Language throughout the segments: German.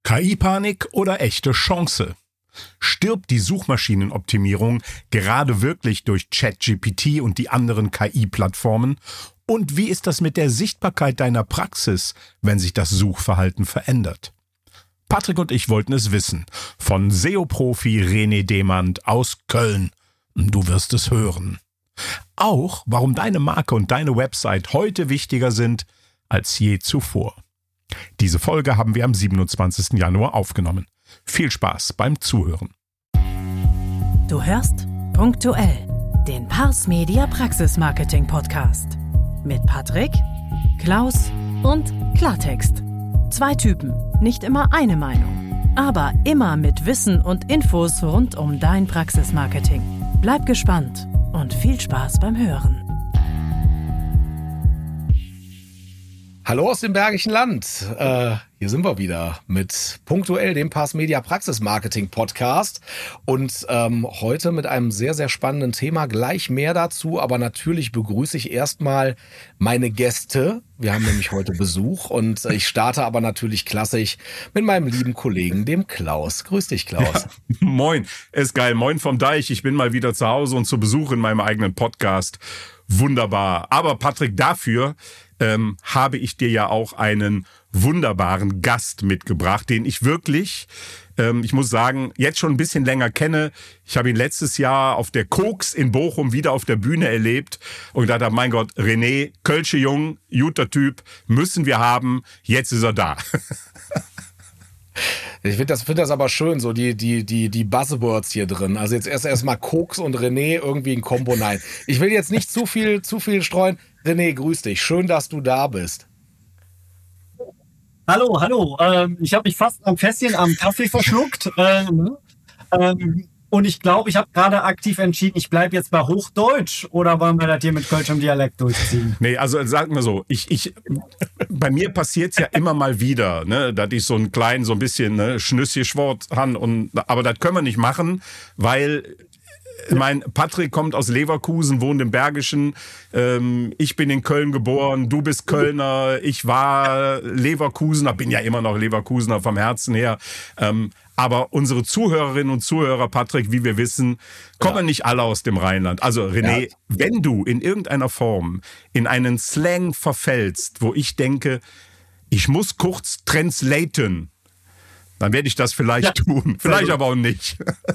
KI-Panik oder echte Chance? Stirbt die Suchmaschinenoptimierung gerade wirklich durch ChatGPT und die anderen KI-Plattformen? Und wie ist das mit der Sichtbarkeit deiner Praxis, wenn sich das Suchverhalten verändert? Patrick und ich wollten es wissen. Von SEO-Profi René Demand aus Köln. Du wirst es hören. Auch, warum deine Marke und deine Website heute wichtiger sind als je zuvor. Diese Folge haben wir am 27. Januar aufgenommen. Viel Spaß beim Zuhören. Du hörst Punktuell, den Pars Media Praxis Marketing Podcast. Mit Patrick, Klaus und Klartext. 2 Typen, nicht immer eine Meinung, aber immer mit Wissen und Infos rund um dein Praxismarketing. Bleib gespannt und viel Spaß beim Hören. Hallo aus dem Bergischen Land. Hier sind wir wieder mit Punktuell, dem Pars Media Praxis Marketing Podcast. Und heute mit einem sehr, sehr spannenden Thema. Gleich mehr dazu, aber natürlich begrüße ich erstmal meine Gäste. Wir haben nämlich heute Besuch und ich starte aber natürlich klassisch mit meinem lieben Kollegen, dem Klaus. Grüß dich, Klaus. Ja, moin, ist geil. Moin vom Deich. Ich bin mal wieder zu Hause und zu Besuch in meinem eigenen Podcast. Wunderbar. Aber Patrick, dafür habe ich dir ja auch einen wunderbaren Gast mitgebracht, den ich wirklich, ich muss sagen, jetzt schon ein bisschen länger kenne. Ich habe ihn letztes Jahr auf der Koks in Bochum wieder auf der Bühne erlebt und gedacht habe, mein Gott, René, Kölsche Jung, guter Typ, müssen wir haben, jetzt ist er da. Ich finde das aber schön, so die Buzzwords hier drin. Also jetzt erst mal Koks und René irgendwie ein Kombo. Nein, ich will jetzt nicht zu viel streuen. René, grüß dich. Schön, dass du da bist. Hallo. Ich habe mich fast am Fässchen am Kaffee verschluckt. Und ich glaube, ich habe gerade aktiv entschieden, ich bleibe jetzt bei Hochdeutsch oder wollen wir das hier mit Kölschem Dialekt durchziehen? Nee, also sag mal so, bei mir passiert's ja immer mal wieder, ne, dass ich so ein bisschen Schnüsschen-Schwort han, aber das können wir nicht machen, weil Patrick kommt aus Leverkusen, wohnt im Bergischen. Ich bin in Köln geboren, du bist Kölner, ich war Leverkusener, bin ja immer noch Leverkusener vom Herzen her. Aber unsere Zuhörerinnen und Zuhörer, Patrick, wie wir wissen, kommen nicht alle aus dem Rheinland. Also René, wenn du in irgendeiner Form in einen Slang verfällst, wo ich denke, ich muss kurz translaten, dann werde ich das vielleicht tun. Vielleicht aber auch nicht.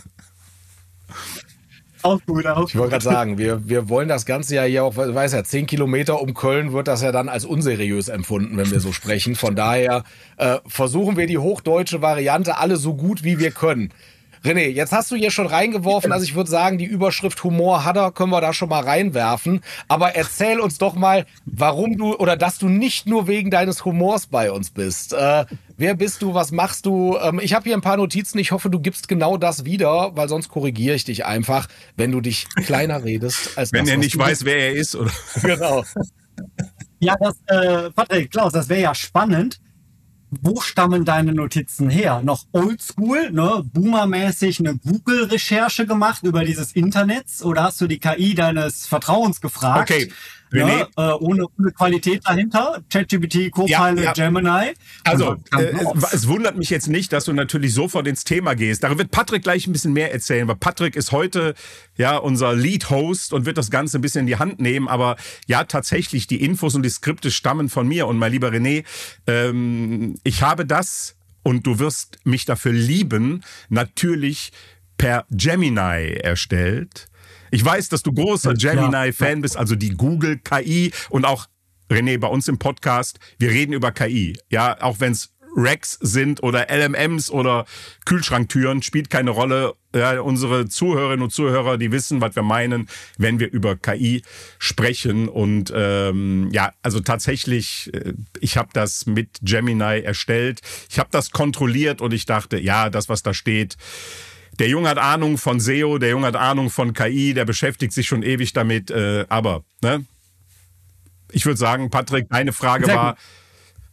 Auch gut. Ich wollte gerade sagen, wir wollen das Ganze ja hier auch, ich weiß ja, 10 Kilometer um Köln wird das ja dann als unseriös empfunden, wenn wir so sprechen. Von daher versuchen wir die hochdeutsche Variante alle so gut wie wir können. René, jetzt hast du hier schon reingeworfen, also ich würde sagen, die Überschrift Humor hat er, können wir da schon mal reinwerfen. Aber erzähl uns doch mal, warum du oder dass du nicht nur wegen deines Humors bei uns bist. Wer bist du, was machst du? Ich habe hier ein paar Notizen, ich hoffe, du gibst genau das wieder, weil sonst korrigiere ich dich einfach, wenn du dich kleiner redest. Als wenn das, er nicht weiß, wer er ist. Oder? Genau. Ja, Patrick, Klaus, das wäre ja spannend. Wo stammen deine Notizen her? Noch oldschool, ne? Boomermäßig eine Google-Recherche gemacht über dieses Internet? Oder hast du die KI deines Vertrauens gefragt? Okay, René. Ne? Ohne Qualität dahinter? ChatGPT, Copilot, Gemini? Also, es wundert mich jetzt nicht, dass du natürlich sofort ins Thema gehst. Darüber wird Patrick gleich ein bisschen mehr erzählen, weil Patrick ist heute ja unser Lead-Host und wird das Ganze ein bisschen in die Hand nehmen. Aber ja, tatsächlich, die Infos und die Skripte stammen von mir. Und mein lieber René, ich habe das, und du wirst mich dafür lieben, natürlich per Gemini erstellt. Ich weiß, dass du großer Gemini-Fan bist, also die Google-KI und auch, René, bei uns im Podcast, wir reden über KI. Ja, auch wenn es Recs sind oder LMMs oder Kühlschranktüren, spielt keine Rolle. Ja, unsere Zuhörerinnen und Zuhörer, die wissen, was wir meinen, wenn wir über KI sprechen. Und also tatsächlich, ich habe das mit Gemini erstellt. Ich habe das kontrolliert und ich dachte, ja, das, was da steht, der Junge hat Ahnung von SEO, der Junge hat Ahnung von KI, der beschäftigt sich schon ewig damit. Aber, ne? Ich würde sagen, Patrick, deine Frage war,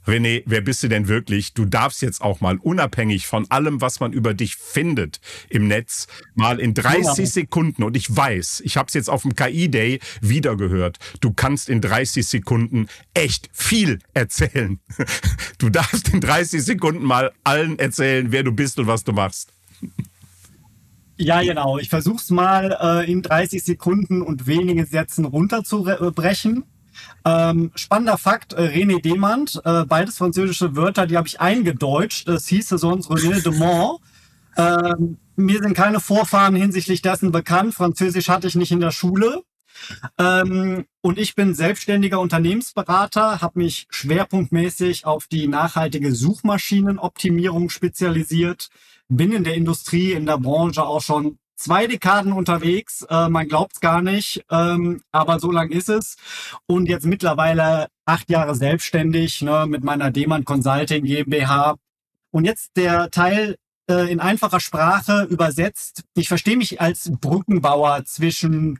René, wer bist du denn wirklich? Du darfst jetzt auch mal unabhängig von allem, was man über dich findet im Netz, mal in 30 Sekunden, und ich weiß, ich habe es jetzt auf dem KI-Day wieder gehört, du kannst in 30 Sekunden echt viel erzählen. Du darfst in 30 Sekunden mal allen erzählen, wer du bist und was du machst. Ja, genau. Ich versuche es mal in 30 Sekunden und wenige Sätzen runterzubrechen. Spannender Fakt, René Demand, beides französische Wörter, die habe ich eingedeutscht. Das hieße sonst René Demont. Mir sind keine Vorfahren hinsichtlich dessen bekannt. Französisch hatte ich nicht in der Schule. Und ich bin selbstständiger Unternehmensberater, habe mich schwerpunktmäßig auf die nachhaltige Suchmaschinenoptimierung spezialisiert, bin in der Industrie, in der Branche auch schon 2 Dekaden unterwegs. Man glaubt's gar nicht, aber so lang ist es. Und jetzt mittlerweile 8 Jahre selbstständig, ne, mit meiner Demand Consulting GmbH. Und jetzt der Teil in einfacher Sprache übersetzt. Ich verstehe mich als Brückenbauer zwischen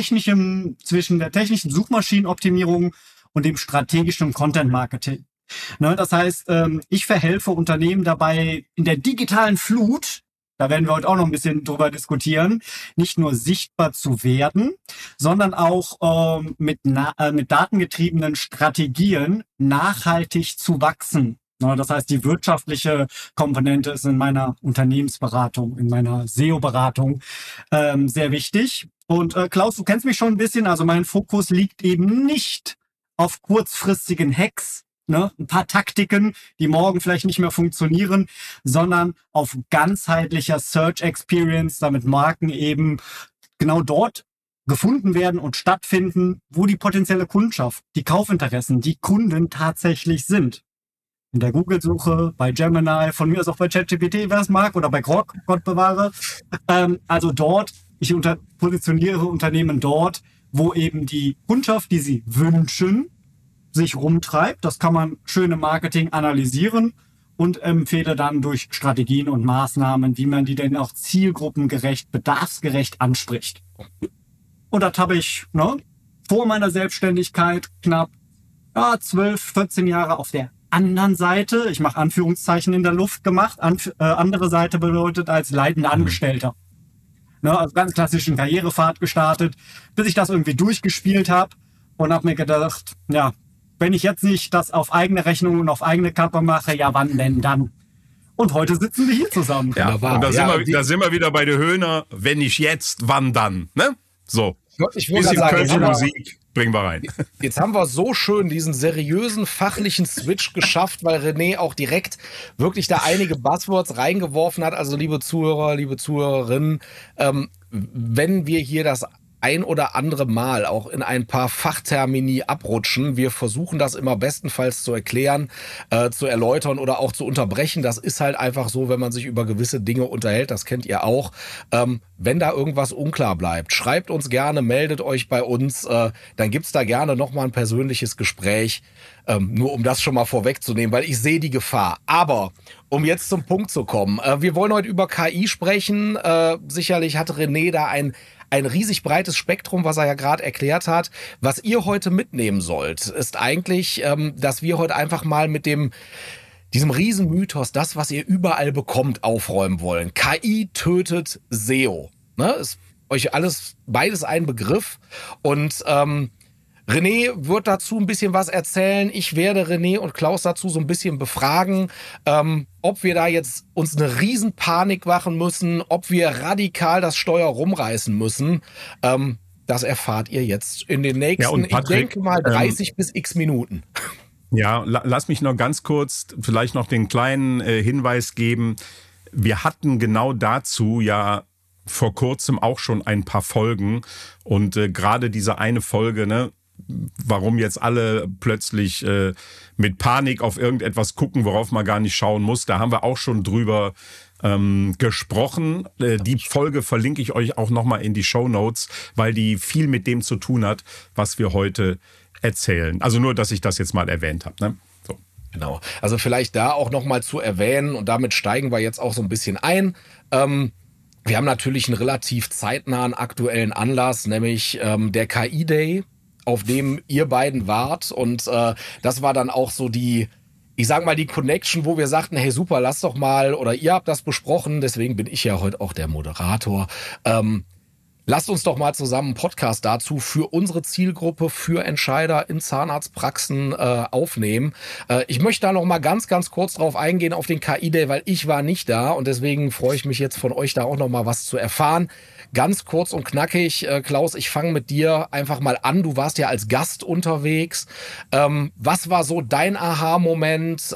der technischen Suchmaschinenoptimierung und dem strategischen Content Marketing. Ne, das heißt, ich verhelfe Unternehmen dabei, in der digitalen Flut, da werden wir heute auch noch ein bisschen drüber diskutieren, nicht nur sichtbar zu werden, sondern auch mit datengetriebenen Strategien nachhaltig zu wachsen. Ne, das heißt, die wirtschaftliche Komponente ist in meiner Unternehmensberatung, in meiner SEO-Beratung sehr wichtig. Und Klaus, du kennst mich schon ein bisschen, also mein Fokus liegt eben nicht auf kurzfristigen Hacks, ne, ein paar Taktiken, die morgen vielleicht nicht mehr funktionieren, sondern auf ganzheitlicher Search Experience, damit Marken eben genau dort gefunden werden und stattfinden, wo die potenzielle Kundschaft, die Kaufinteressen, die Kunden tatsächlich sind. In der Google-Suche, bei Gemini, von mir aus auch bei ChatGPT, wer es mag, oder bei Grok, Gott bewahre. Also dort, ich positioniere Unternehmen dort, wo eben die Kundschaft, die sie wünschen, sich rumtreibt. Das kann man schön im Marketing analysieren und empfehle dann durch Strategien und Maßnahmen, wie man die denn auch zielgruppengerecht, bedarfsgerecht anspricht. Und das habe ich vor meiner Selbstständigkeit knapp 12, 14 Jahre auf der anderen Seite, ich mache Anführungszeichen in der Luft gemacht, andere Seite bedeutet als leitender Angestellter. Also ganz klassischen Karrierepfad gestartet, bis ich das irgendwie durchgespielt habe und habe mir gedacht, ja, wenn ich jetzt nicht das auf eigene Rechnung und auf eigene Kappe mache, ja, wann denn dann? Und heute sitzen wir hier zusammen. Ja, und da sind wir wieder bei der Höhner, wenn nicht jetzt, wann dann? Ne? So, ich würde sagen, Musik bringen wir rein. Jetzt haben wir so schön diesen seriösen fachlichen Switch geschafft, weil René auch direkt wirklich da einige Buzzwords reingeworfen hat. Also liebe Zuhörer, liebe Zuhörerinnen, wenn wir hier das ein oder andere Mal auch in ein paar Fachtermini abrutschen. Wir versuchen das immer bestenfalls zu erklären, zu erläutern oder auch zu unterbrechen. Das ist halt einfach so, wenn man sich über gewisse Dinge unterhält. Das kennt ihr auch. Wenn da irgendwas unklar bleibt, schreibt uns gerne, meldet euch bei uns. Dann gibt's da gerne nochmal ein persönliches Gespräch. Nur um das schon mal vorwegzunehmen, weil ich sehe die Gefahr. Aber um jetzt zum Punkt zu kommen, wir wollen heute über KI sprechen. Sicherlich hat René da ein riesig breites Spektrum, was er ja gerade erklärt hat. Was ihr heute mitnehmen sollt, ist eigentlich, dass wir heute einfach mal mit diesem Riesenmythos, das, was ihr überall bekommt, aufräumen wollen. KI tötet SEO. Ne? Ist euch beides ein Begriff. Und René wird dazu ein bisschen was erzählen. Ich werde René und Klaus dazu so ein bisschen befragen, ob wir da jetzt uns eine Riesenpanik machen müssen, ob wir radikal das Steuer rumreißen müssen. Das erfahrt ihr jetzt in den nächsten, Patrick, ich denke mal, 30 bis x Minuten. Ja, lass mich noch ganz kurz vielleicht noch den kleinen Hinweis geben. Wir hatten genau dazu ja vor kurzem auch schon ein paar Folgen und gerade diese eine Folge, ne, warum jetzt alle plötzlich mit Panik auf irgendetwas gucken, worauf man gar nicht schauen muss. Da haben wir auch schon drüber gesprochen. Die Folge verlinke ich euch auch nochmal in die Shownotes, weil die viel mit dem zu tun hat, was wir heute erzählen. Also nur, dass ich das jetzt mal erwähnt habe. Ne? So. Genau. Also vielleicht da auch nochmal zu erwähnen und damit steigen wir jetzt auch so ein bisschen ein. Wir haben natürlich einen relativ zeitnahen aktuellen Anlass, nämlich der KI-Day, auf dem ihr beiden wart. Und das war dann auch so die ich sag mal, die Connection, wo wir sagten, hey super, lass doch mal, oder ihr habt das besprochen, deswegen bin ich ja heute auch der Moderator. Lasst uns doch mal zusammen einen Podcast dazu für unsere Zielgruppe, für Entscheider in Zahnarztpraxen aufnehmen. Ich möchte da noch mal ganz, ganz kurz drauf eingehen auf den KI-Day, weil ich war nicht da und deswegen freue ich mich jetzt von euch da auch noch mal was zu erfahren. Ganz kurz und knackig, Klaus, ich fange mit dir einfach mal an. Du warst ja als Gast unterwegs. Was war so dein Aha-Moment?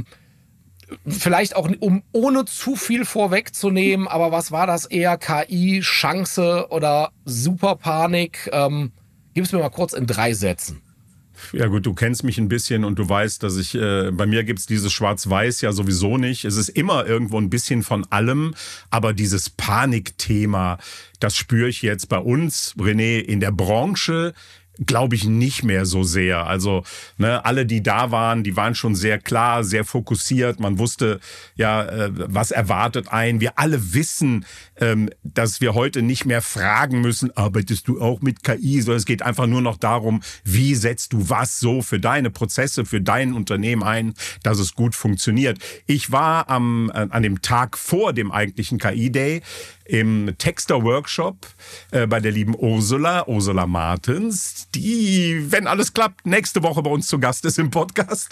Vielleicht auch, ohne zu viel vorwegzunehmen, aber was war das eher? KI, Chance oder Superpanik? Gib's mir mal kurz in 3 Sätzen. Ja gut, du kennst mich ein bisschen und du weißt, dass ich, bei mir gibt's dieses Schwarz-Weiß ja sowieso nicht. Es ist immer irgendwo ein bisschen von allem, aber dieses Panikthema, das spüre ich jetzt bei uns, René, in der Branche, glaube ich nicht mehr so sehr. Also alle, die da waren, die waren schon sehr klar, sehr fokussiert. Man wusste ja, was erwartet einen. Wir alle wissen, dass wir heute nicht mehr fragen müssen, arbeitest du auch mit KI? Sondern es geht einfach nur noch darum, wie setzt du was so für deine Prozesse, für dein Unternehmen ein, dass es gut funktioniert. Ich war an dem Tag vor dem eigentlichen KI-Day im Texter-Workshop bei der lieben Ursula Martens, die, wenn alles klappt, nächste Woche bei uns zu Gast ist im Podcast.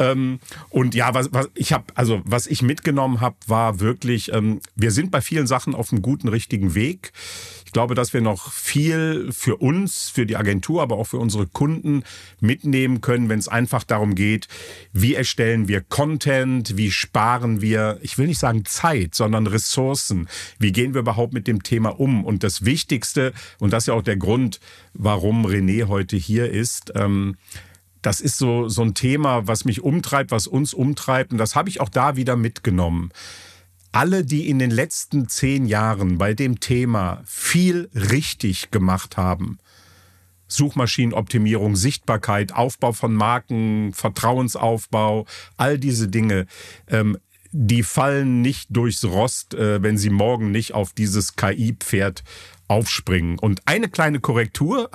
Und ja, was ich mitgenommen habe, war wirklich, wir sind bei vielen Sachen auf einem guten, richtigen Weg. Ich glaube, dass wir noch viel für uns, für die Agentur, aber auch für unsere Kunden mitnehmen können, wenn es einfach darum geht, wie erstellen wir Content, wie sparen wir, ich will nicht sagen Zeit, sondern Ressourcen. Wie gehen wir überhaupt mit dem Thema um? Und das Wichtigste, und das ist ja auch der Grund, warum René heute hier ist, das ist so ein Thema, was mich umtreibt, was uns umtreibt. Und das habe ich auch da wieder mitgenommen. Alle, die in den letzten 10 Jahren bei dem Thema viel richtig gemacht haben, Suchmaschinenoptimierung, Sichtbarkeit, Aufbau von Marken, Vertrauensaufbau, all diese Dinge, die fallen nicht durchs Rost, wenn sie morgen nicht auf dieses KI-Pferd aufspringen. Und eine kleine Korrektur,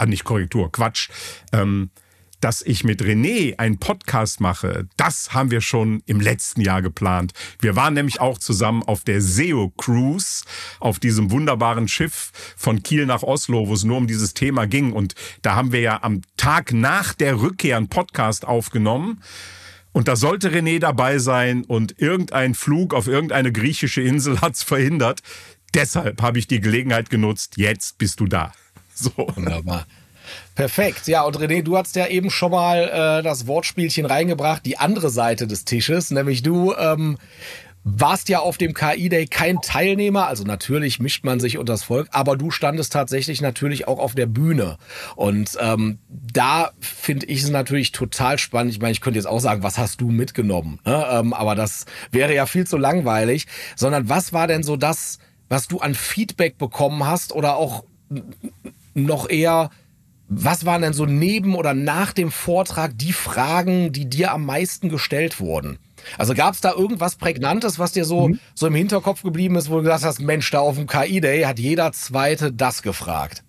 dass ich mit René einen Podcast mache, das haben wir schon im letzten Jahr geplant. Wir waren nämlich auch zusammen auf der SEO Cruise, auf diesem wunderbaren Schiff von Kiel nach Oslo, wo es nur um dieses Thema ging. Und da haben wir ja am Tag nach der Rückkehr einen Podcast aufgenommen. Und da sollte René dabei sein und irgendein Flug auf irgendeine griechische Insel hat's verhindert. Deshalb habe ich die Gelegenheit genutzt, jetzt bist du da. So. Wunderbar. Perfekt. Ja, und René, du hast ja eben schon mal das Wortspielchen reingebracht, die andere Seite des Tisches, nämlich du warst ja auf dem KI-Day kein Teilnehmer, also natürlich mischt man sich unter das Volk, aber du standest tatsächlich natürlich auch auf der Bühne. Und da finde ich es natürlich total spannend. Ich meine, ich könnte jetzt auch sagen, was hast du mitgenommen? Ne? Aber das wäre ja viel zu langweilig. Sondern was war denn so das, was du an Feedback bekommen hast oder auch noch eher, was waren denn so neben oder nach dem Vortrag die Fragen, die dir am meisten gestellt wurden? Also gab es da irgendwas Prägnantes, was dir so im Hinterkopf geblieben ist, wo du gesagt hast, Mensch, da auf dem KI-Day hat jeder Zweite das gefragt?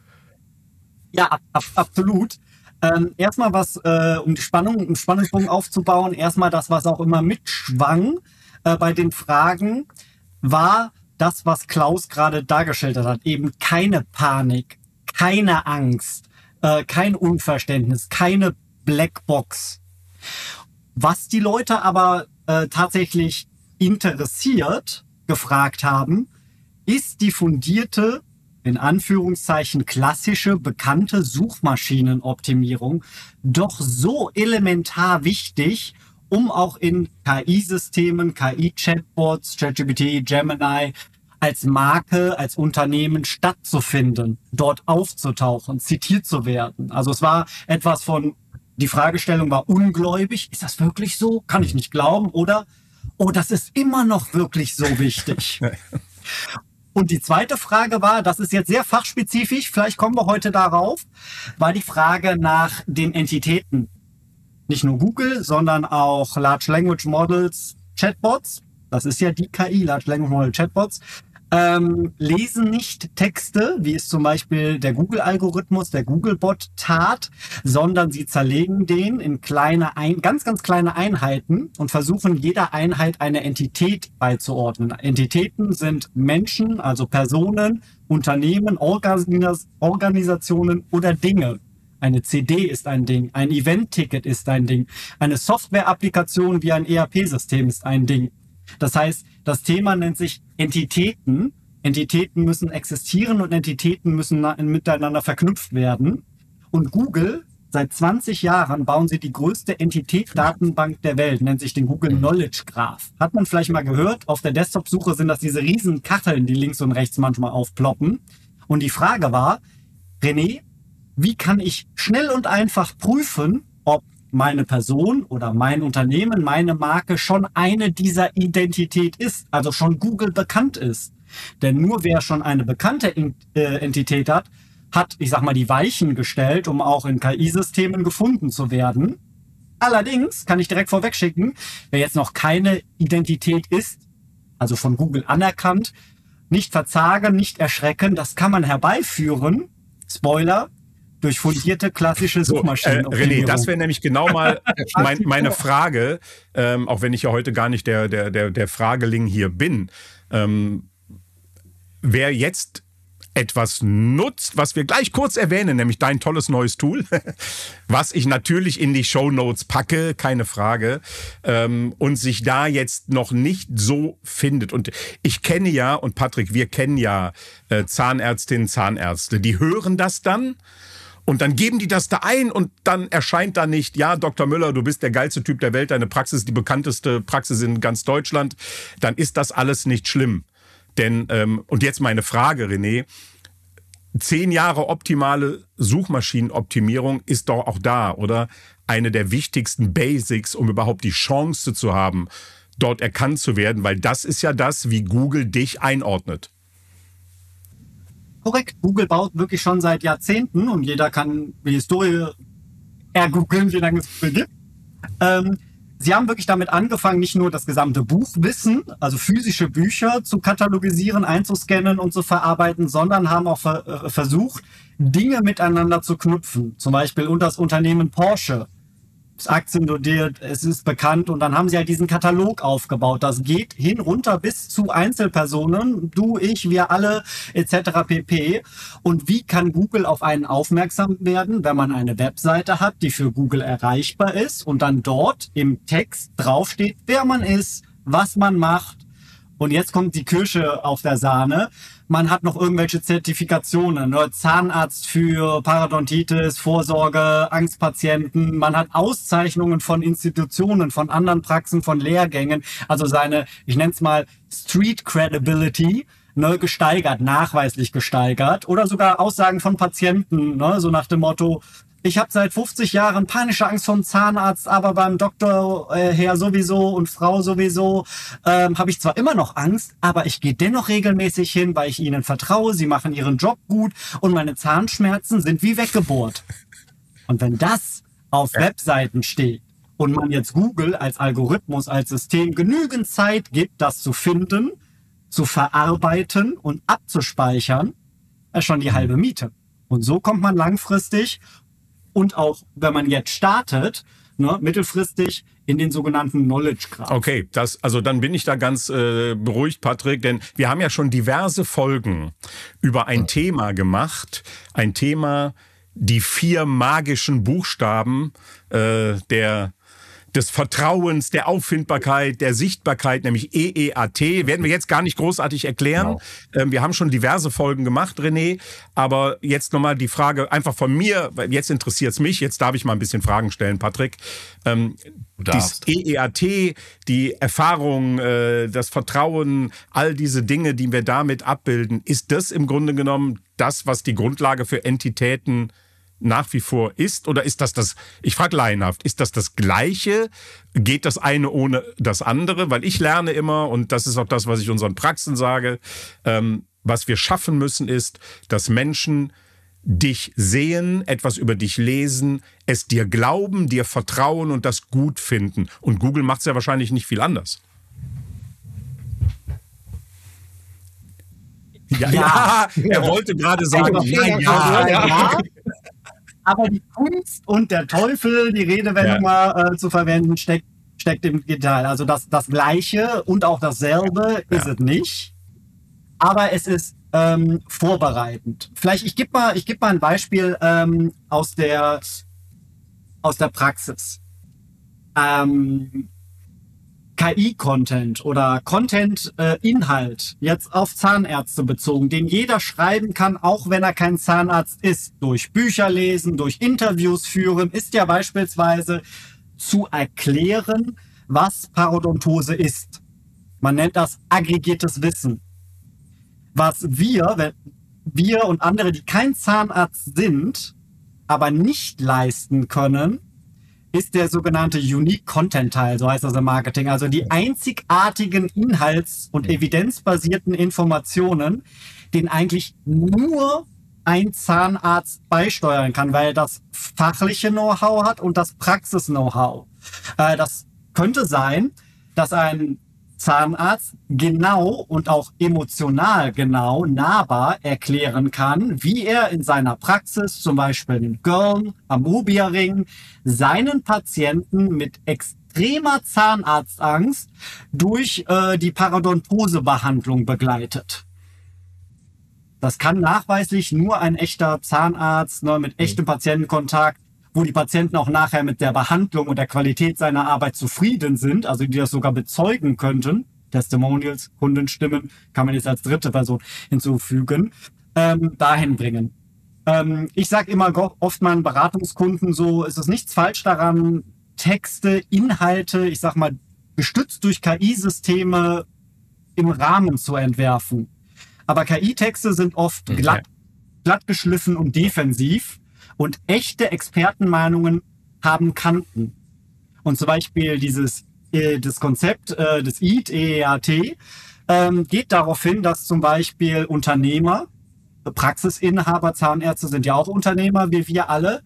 Ja, absolut. Erstmal was, um einen Spannungsbogen aufzubauen, erstmal das, was auch immer mitschwang bei den Fragen, war das, was Klaus gerade dargestellt hat. Eben keine Panik, keine Angst, kein Unverständnis, keine Blackbox. Was die Leute aber tatsächlich interessiert gefragt haben, ist die fundierte, in Anführungszeichen klassische, bekannte Suchmaschinenoptimierung doch so elementar wichtig, um auch in KI-Systemen, KI-Chatbots, ChatGPT, Gemini als Marke, als Unternehmen stattzufinden, dort aufzutauchen, zitiert zu werden. Also es war etwas von, die Fragestellung war ungläubig. Ist das wirklich so? Kann ich nicht glauben. Oder, oh, das ist immer noch wirklich so wichtig. Und die zweite Frage war, das ist jetzt sehr fachspezifisch, vielleicht kommen wir heute darauf, war die Frage nach den Entitäten. Nicht nur Google, sondern auch Large Language Models, Chatbots. Das ist ja die KI, Large Language Model Chatbots. lesen nicht Texte, wie es zum Beispiel der Google-Algorithmus, der Google-Bot tat, sondern sie zerlegen den in ganz, ganz kleine Einheiten und versuchen jeder Einheit eine Entität beizuordnen. Entitäten sind Menschen, also Personen, Unternehmen, Organisationen oder Dinge. Eine CD ist ein Ding, ein Event-Ticket ist ein Ding, eine Software-Applikation wie ein ERP-System ist ein Ding. Das heißt, das Thema nennt sich Entitäten. Entitäten müssen existieren und Entitäten müssen miteinander verknüpft werden. Und Google, seit 20 Jahren bauen sie die größte Entität-Datenbank der Welt, nennt sich den Google Knowledge Graph. Hat man vielleicht mal gehört, auf der Desktop-Suche sind das diese riesen Kacheln, die links und rechts manchmal aufploppen. Und die Frage war, René, wie kann ich schnell und einfach prüfen, ob meine Person oder mein Unternehmen, meine Marke schon eine dieser Identität ist, also schon Google bekannt ist. Denn nur wer schon eine bekannte Entität hat, ich sag mal, die Weichen gestellt, um auch in KI-Systemen gefunden zu werden. Allerdings kann ich direkt vorwegschicken, wer jetzt noch keine Identität ist, also von Google anerkannt, nicht verzagen, nicht erschrecken, das kann man herbeiführen. Spoiler, durch fundierte klassische Suchmaschinen. René, das wäre nämlich genau mal meine Frage, auch wenn ich ja heute gar nicht der Frageling hier bin. Wer jetzt etwas nutzt, was wir gleich kurz erwähnen, nämlich dein tolles neues Tool, was ich natürlich in die Shownotes packe, keine Frage, und sich da jetzt noch nicht so findet. Und ich kenne ja, und Patrick, wir kennen ja Zahnärztinnen, Zahnärzte, die hören das dann und dann geben die das da ein und dann erscheint da nicht, ja, Dr. Müller, du bist der geilste Typ der Welt, deine Praxis ist die bekannteste Praxis in ganz Deutschland, dann ist das alles nicht schlimm. Denn, und jetzt meine Frage, René, 10 Jahre optimale Suchmaschinenoptimierung ist doch auch da, oder? Eine der wichtigsten Basics, um überhaupt die Chance zu haben, dort erkannt zu werden, weil das ist ja das, wie Google dich einordnet. Korrekt, Google baut wirklich schon seit Jahrzehnten und jeder kann die Historie ergoogeln, wie lange es Google gibt. Sie haben wirklich damit angefangen, nicht nur das gesamte Buchwissen, also physische Bücher zu katalogisieren, einzuscannen und zu verarbeiten, sondern haben auch versucht, Dinge miteinander zu knüpfen. Zum Beispiel unter das Unternehmen Porsche. Das Aktien dotiert, es ist bekannt und dann haben sie halt diesen Katalog aufgebaut. Das geht hin runter bis zu Einzelpersonen, du, ich, wir alle etc. pp. Und wie kann Google auf einen aufmerksam werden, wenn man eine Webseite hat, die für Google erreichbar ist und dann dort im Text draufsteht, wer man ist, was man macht. Und jetzt kommt die Kirsche auf der Sahne. Man hat noch irgendwelche Zertifikationen, ne? Zahnarzt für Parodontitis, Vorsorge, Angstpatienten. Man hat Auszeichnungen von Institutionen, von anderen Praxen, von Lehrgängen. Also seine, ich nenne es mal Street Credibility, ne, gesteigert, nachweislich gesteigert. Oder sogar Aussagen von Patienten, ne, so nach dem Motto, ich habe seit 50 Jahren panische Angst vor dem Zahnarzt, aber beim Doktor Herr sowieso und Frau sowieso habe ich zwar immer noch Angst, aber ich gehe dennoch regelmäßig hin, weil ich ihnen vertraue, sie machen ihren Job gut und meine Zahnschmerzen sind wie weggebohrt. Und wenn das auf Webseiten steht und man jetzt Google als Algorithmus, als System genügend Zeit gibt, das zu finden, zu verarbeiten und abzuspeichern, ist schon die halbe Miete. Und so kommt man langfristig und auch, wenn man jetzt startet, ne, mittelfristig in den sogenannten Knowledge Graph. Okay, dann bin ich da ganz beruhigt, Patrick, denn wir haben ja schon diverse Folgen über ein Thema gemacht, ein Thema, die 4 magischen Buchstaben des Vertrauens, der Auffindbarkeit, der Sichtbarkeit, nämlich EEAT, werden wir jetzt gar nicht großartig erklären. Genau. Wir haben schon diverse Folgen gemacht, René, aber jetzt nochmal die Frage einfach von mir, weil jetzt interessiert es mich, jetzt darf ich mal ein bisschen Fragen stellen, Patrick. Das EEAT, die Erfahrung, das Vertrauen, all diese Dinge, die wir damit abbilden, ist das im Grunde genommen das, was die Grundlage für Entitäten nach wie vor ist? Oder ist das, ich frage laienhaft, ist das Gleiche? Geht das eine ohne das andere? Weil ich lerne immer, und das ist auch das, was ich unseren Praxen sage, was wir schaffen müssen, ist, dass Menschen dich sehen, etwas über dich lesen, es dir glauben, dir vertrauen und das gut finden. Und Google macht es ja wahrscheinlich nicht viel anders. Ja, er wollte gerade sagen, ja. Aber die Kunst und der Teufel, die Redewendung mal zu verwenden, steckt im Detail. Also das Gleiche und auch dasselbe ist es nicht. Aber es ist vorbereitend. Vielleicht, ich gebe mal ein Beispiel aus der Praxis. KI-Content oder Content-Inhalt jetzt auf Zahnärzte bezogen, den jeder schreiben kann, auch wenn er kein Zahnarzt ist. Durch Bücher lesen, durch Interviews führen, ist ja beispielsweise zu erklären, was Parodontose ist. Man nennt das aggregiertes Wissen. Was wir und andere, die kein Zahnarzt sind, aber nicht leisten können, ist der sogenannte Unique Content Teil, so heißt das im Marketing. Also die einzigartigen inhalts- und evidenzbasierten Informationen, den eigentlich nur ein Zahnarzt beisteuern kann, weil er das fachliche Know-how hat und das Praxis-Know-how. Das könnte sein, dass ein Zahnarzt genau und auch emotional genau, nahbar erklären kann, wie er in seiner Praxis, zum Beispiel in Köln am Rubierring, seinen Patienten mit extremer Zahnarztangst durch die Parodontosebehandlung begleitet. Das kann nachweislich nur ein echter Zahnarzt, ne, mit echtem Patientenkontakt, wo die Patienten auch nachher mit der Behandlung und der Qualität seiner Arbeit zufrieden sind, also die das sogar bezeugen könnten. Testimonials, Kundenstimmen, kann man jetzt als dritte Person hinzufügen, dahin bringen. Ich sage immer oft meinen Beratungskunden so, es ist nichts falsch daran, Texte, Inhalte, ich sag mal, gestützt durch KI-Systeme im Rahmen zu entwerfen. Aber KI-Texte sind oft glatt geschliffen und defensiv. Und echte Expertenmeinungen haben Kanten. Und zum Beispiel das Konzept des EAT geht darauf hin, dass zum Beispiel Unternehmer, Praxisinhaber, Zahnärzte sind ja auch Unternehmer, wie wir alle,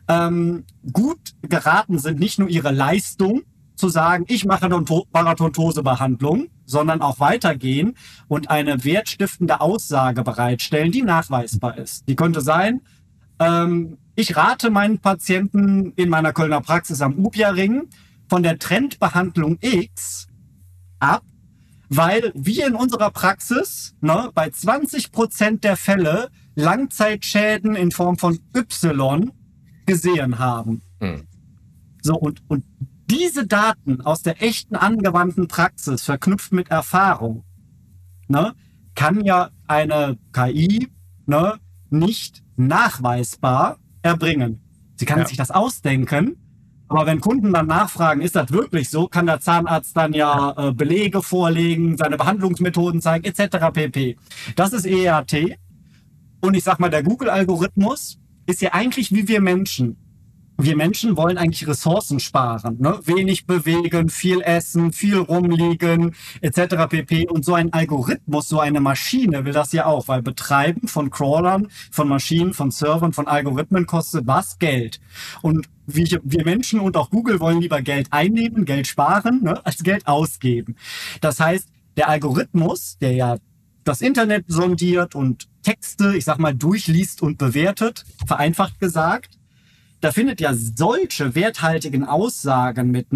gut geraten sind, nicht nur ihre Leistung zu sagen, ich mache eine Parodontosebehandlung, sondern auch weitergehen und eine wertstiftende Aussage bereitstellen, die nachweisbar ist. Die könnte sein, ich rate meinen Patienten in meiner Kölner Praxis am Ubierring von der Trendbehandlung X ab, weil wir in unserer Praxis bei 20% der Fälle Langzeitschäden in Form von Y gesehen haben. So, und diese Daten aus der echten angewandten Praxis verknüpft mit Erfahrung, kann ja eine KI nicht nachweisbar erbringen. Sie kann sich das ausdenken, aber wenn Kunden dann nachfragen, ist das wirklich so, kann der Zahnarzt dann ja Belege vorlegen, seine Behandlungsmethoden zeigen, etc. pp. Das ist EAT. Und ich sag mal, der Google-Algorithmus ist ja eigentlich wie wir Menschen. Wir Menschen wollen eigentlich Ressourcen sparen, wenig bewegen, viel essen, viel rumliegen, etc. pp. Und so ein Algorithmus, so eine Maschine will das ja auch, weil Betreiben von Crawlern, von Maschinen, von Servern, von Algorithmen kostet was? Geld. Und wir Menschen und auch Google wollen lieber Geld einnehmen, Geld sparen, als Geld ausgeben. Das heißt, der Algorithmus, der ja das Internet sondiert und Texte, ich sag mal, durchliest und bewertet, vereinfacht gesagt, da findet ja solche werthaltigen Aussagen mit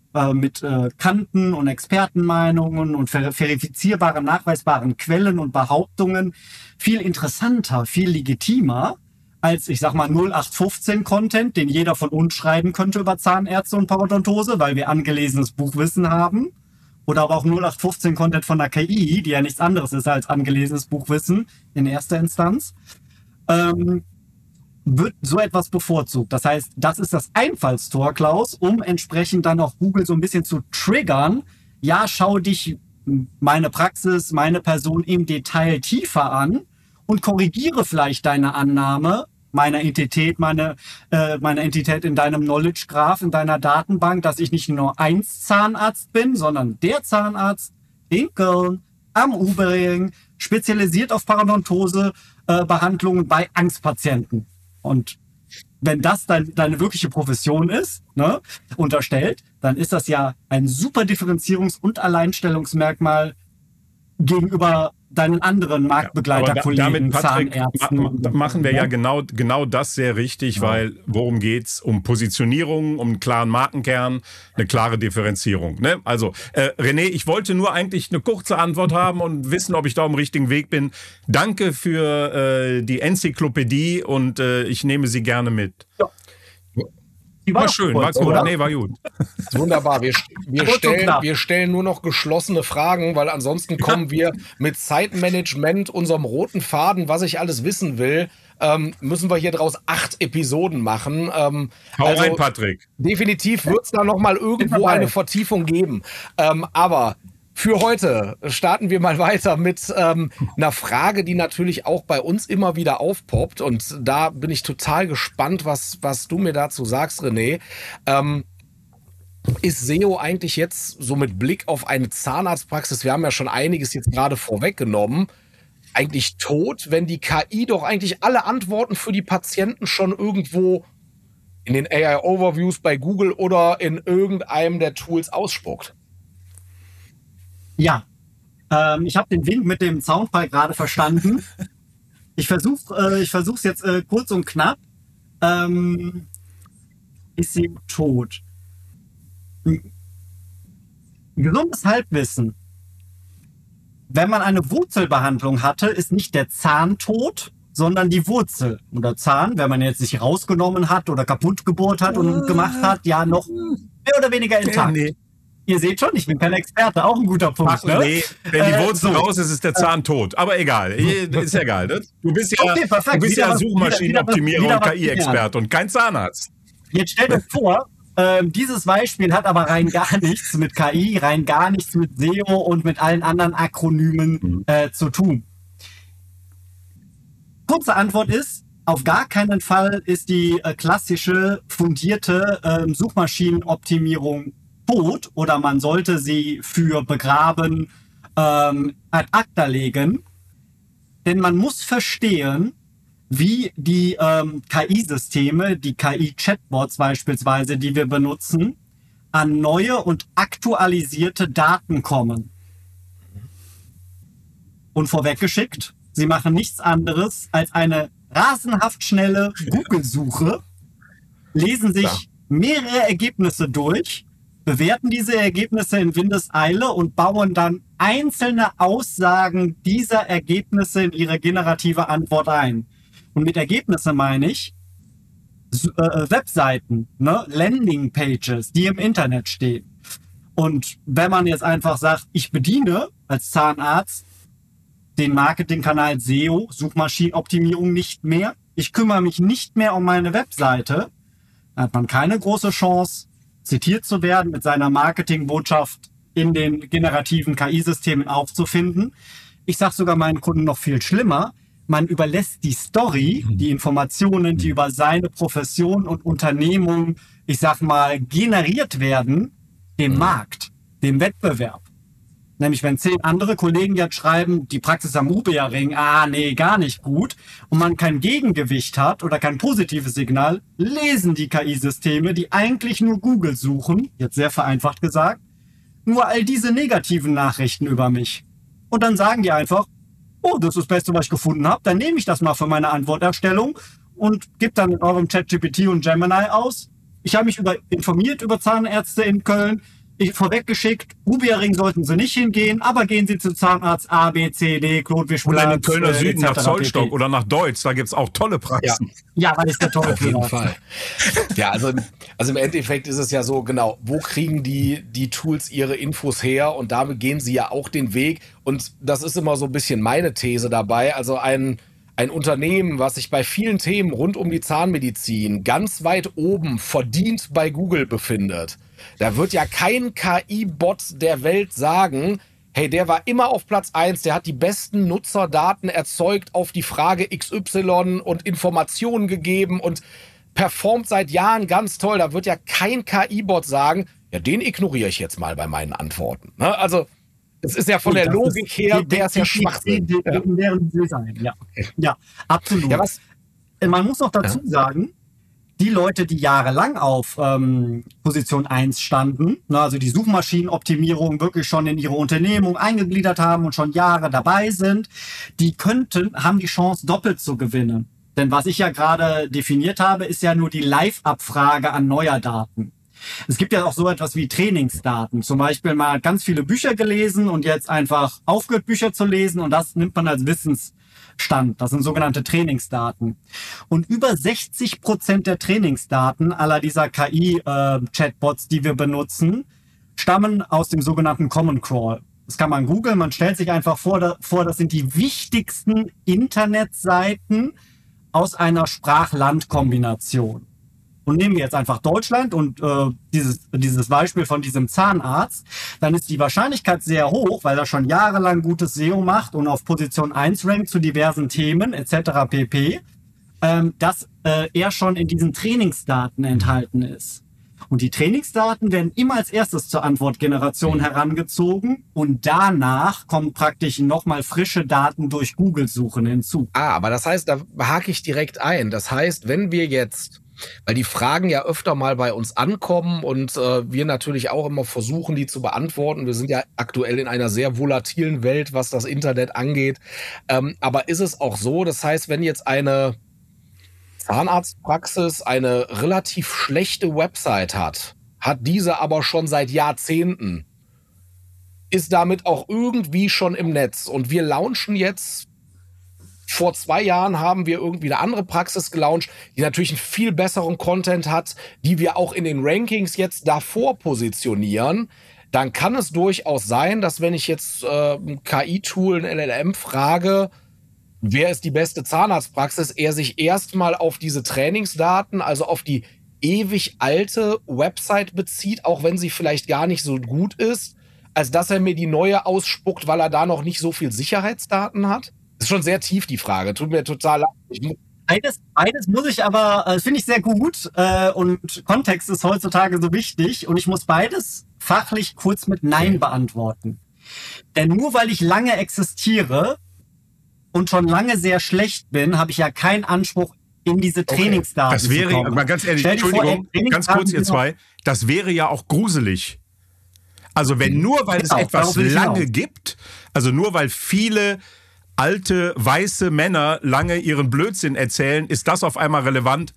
Kanten und Expertenmeinungen und verifizierbaren, nachweisbaren Quellen und Behauptungen viel interessanter, viel legitimer als, ich sag mal, 0815-Content, den jeder von uns schreiben könnte über Zahnärzte und Parodontose, weil wir angelesenes Buchwissen haben. Oder aber auch 0815-Content von der KI, die ja nichts anderes ist als angelesenes Buchwissen in erster Instanz. Wird so etwas bevorzugt. Das heißt, das ist das Einfallstor, Klaus, um entsprechend dann auch Google so ein bisschen zu triggern. Ja, schau dich meine Praxis, meine Person im Detail tiefer an und korrigiere vielleicht deine Annahme meiner Entität, meine Entität in deinem Knowledge Graph, in deiner Datenbank, dass ich nicht nur Zahnarzt bin, sondern der Zahnarzt in Köln am Ubering, spezialisiert auf Parodontose-Behandlungen bei Angstpatienten. Und wenn das deine wirkliche Profession ist, unterstellt, dann ist das ja ein super Differenzierungs- und Alleinstellungsmerkmal gegenüber deinen anderen Marktbegleiterkollegen, damit, Patrick, Zahnärzten. machen wir ja genau das sehr richtig, weil worum geht's? Um Positionierung, um einen klaren Markenkern, eine klare Differenzierung. Ne? Also, René, ich wollte nur eigentlich eine kurze Antwort haben und wissen, ob ich da auf dem richtigen Weg bin. Danke für die Enzyklopädie und ich nehme sie gerne mit. Ja. War schön, war gut. Nee, war gut. Wunderbar. Wir stellen nur noch geschlossene Fragen, weil ansonsten kommen wir mit Zeitmanagement, unserem roten Faden, was ich alles wissen will, müssen wir hier draus 8 Episoden machen. Hau rein, Patrick. Definitiv wird es da noch mal irgendwo eine Vertiefung geben. Aber für heute starten wir mal weiter mit einer Frage, die natürlich auch bei uns immer wieder aufpoppt. Und da bin ich total gespannt, was du mir dazu sagst, René. Ist SEO eigentlich jetzt so mit Blick auf eine Zahnarztpraxis, wir haben ja schon einiges jetzt gerade vorweggenommen, eigentlich tot, wenn die KI doch eigentlich alle Antworten für die Patienten schon irgendwo in den AI-Overviews bei Google oder in irgendeinem der Tools ausspuckt? Ja, ich habe den Wink mit dem Soundfile gerade verstanden. Ich versuch's jetzt kurz und knapp. Ist sie tot? Gesundes Halbwissen. Wenn man eine Wurzelbehandlung hatte, ist nicht der Zahn tot, sondern die Wurzel. Und der Zahn, wenn man jetzt nicht rausgenommen hat oder kaputt gebohrt hat und gemacht hat, ja noch mehr oder weniger intakt. Nee. Ihr seht schon, ich bin kein Experte, auch ein guter Punkt. Ach, nee, wenn die Wurzel raus ist, ist der Zahn tot. Aber egal, ist egal. Ne? Du bist ja Suchmaschinenoptimierer und KI-Experte und kein Zahnarzt. Jetzt stellt euch vor, dieses Beispiel hat aber rein gar nichts mit KI, rein gar nichts mit SEO und mit allen anderen Akronymen zu tun. Kurze Antwort ist, auf gar keinen Fall ist die klassische, fundierte Suchmaschinenoptimierung tot oder man sollte sie für begraben ad acta legen. Denn man muss verstehen, wie die KI-Systeme, die KI-Chatbots beispielsweise, die wir benutzen, an neue und aktualisierte Daten kommen. Und vorweggeschickt, sie machen nichts anderes als eine rasenhaft schnelle Google-Suche, lesen sich mehrere Ergebnisse durch, bewerten diese Ergebnisse in Windeseile und bauen dann einzelne Aussagen dieser Ergebnisse in ihre generative Antwort ein. Und mit Ergebnisse meine ich Webseiten, ne? Landingpages, die im Internet stehen. Und wenn man jetzt einfach sagt, ich bediene als Zahnarzt den Marketingkanal SEO, Suchmaschinenoptimierung nicht mehr, ich kümmere mich nicht mehr um meine Webseite, dann hat man keine große Chance, zitiert zu werden, mit seiner Marketingbotschaft in den generativen KI-Systemen aufzufinden. Ich sage sogar meinen Kunden noch viel schlimmer, man überlässt die Story, die Informationen, die über seine Profession und Unternehmung, ich sag mal, generiert werden, dem Markt, dem Wettbewerb. Nämlich wenn 10 andere Kollegen jetzt schreiben, die Praxis am Rubia-Ring, nee, gar nicht gut, und man kein Gegengewicht hat oder kein positives Signal, lesen die KI-Systeme, die eigentlich nur Google suchen, jetzt sehr vereinfacht gesagt, nur all diese negativen Nachrichten über mich. Und dann sagen die einfach, oh, das ist das Beste, was ich gefunden habe, dann nehme ich das mal für meine Antworterstellung und gebe dann in eurem ChatGPT und Gemini aus. Ich habe mich informiert über Zahnärzte in Köln. Vorweggeschickt, Rubia-Ring sollten Sie nicht hingehen, aber gehen Sie zu Zahnarzt A, B, C, D, Klotwischplatz. Oder in den Kölner Süden nach Zollstock oder nach Deutz, da gibt es auch tolle Praxen. Ja, weil es der tolle Auf jeden Fall. Ja, also im Endeffekt ist es ja so, genau, wo kriegen die Tools ihre Infos her? Und damit gehen sie ja auch den Weg. Und das ist immer so ein bisschen meine These dabei. Also ein Unternehmen, was sich bei vielen Themen rund um die Zahnmedizin ganz weit oben verdient bei Google befindet, da wird ja kein KI-Bot der Welt sagen, hey, der war immer auf Platz 1, der hat die besten Nutzerdaten erzeugt auf die Frage XY und Informationen gegeben und performt seit Jahren ganz toll. Da wird ja kein KI-Bot sagen, ja, den ignoriere ich jetzt mal bei meinen Antworten. Ne? Also, das ist ja von der Logik her, der ist ja Schwachsinn. Ja, absolut. Ja, man muss noch dazu sagen, die Leute, die jahrelang auf Position 1 standen, also die Suchmaschinenoptimierung wirklich schon in ihre Unternehmung eingegliedert haben und schon Jahre dabei sind, haben die Chance, doppelt zu gewinnen. Denn was ich ja gerade definiert habe, ist ja nur die Live-Abfrage an neuer Daten. Es gibt ja auch so etwas wie Trainingsdaten. Zum Beispiel mal ganz viele Bücher gelesen und jetzt einfach aufgehört, Bücher zu lesen, und das nimmt man als Wissensstand. Das sind sogenannte Trainingsdaten. Und über 60% der Trainingsdaten aller dieser KI-Chatbots, die wir benutzen, stammen aus dem sogenannten Common Crawl. Das kann man googeln. Man stellt sich einfach vor, das sind die wichtigsten Internetseiten aus einer Sprach-Land-Kombination. Und nehmen wir jetzt einfach Deutschland und dieses Beispiel von diesem Zahnarzt, dann ist die Wahrscheinlichkeit sehr hoch, weil er schon jahrelang gutes SEO macht und auf Position 1 rankt zu diversen Themen etc. pp., dass er schon in diesen Trainingsdaten enthalten ist. Und die Trainingsdaten werden immer als erstes zur Antwortgeneration herangezogen und danach kommen praktisch nochmal frische Daten durch Google-Suchen hinzu. Aber das heißt, da hake ich direkt ein. Das heißt, wenn wir jetzt, weil die Fragen ja öfter mal bei uns ankommen und wir natürlich auch immer versuchen, die zu beantworten. Wir sind ja aktuell in einer sehr volatilen Welt, was das Internet angeht. Aber ist es auch so, das heißt, wenn jetzt eine Zahnarztpraxis eine relativ schlechte Website hat diese aber schon seit Jahrzehnten, ist damit auch irgendwie schon im Netz. Und wir launchen jetzt, vor 2 Jahren haben wir irgendwie eine andere Praxis gelauncht, die natürlich einen viel besseren Content hat, die wir auch in den Rankings jetzt davor positionieren. Dann kann es durchaus sein, dass wenn ich jetzt ein KI-Tool, ein LLM frage, wer ist die beste Zahnarztpraxis, er sich erstmal auf diese Trainingsdaten, also auf die ewig alte Website bezieht, auch wenn sie vielleicht gar nicht so gut ist, als dass er mir die neue ausspuckt, weil er da noch nicht so viel Sicherheitsdaten hat? Das ist schon sehr tief, die Frage. Tut mir total leid. Beides muss ich aber, das finde ich sehr gut, und Kontext ist heutzutage so wichtig, und ich muss beides fachlich kurz mit Nein beantworten. Denn nur weil ich lange existiere und schon lange sehr schlecht bin, habe ich ja keinen Anspruch, in diese Trainingsdaten zu kommen. Das wäre, mal ganz ehrlich, Entschuldigung, ganz kurz ihr zwei, das wäre ja auch gruselig. Also wenn nur, weil es etwas lange gibt, also nur weil viele alte, weiße Männer lange ihren Blödsinn erzählen, ist das auf einmal relevant?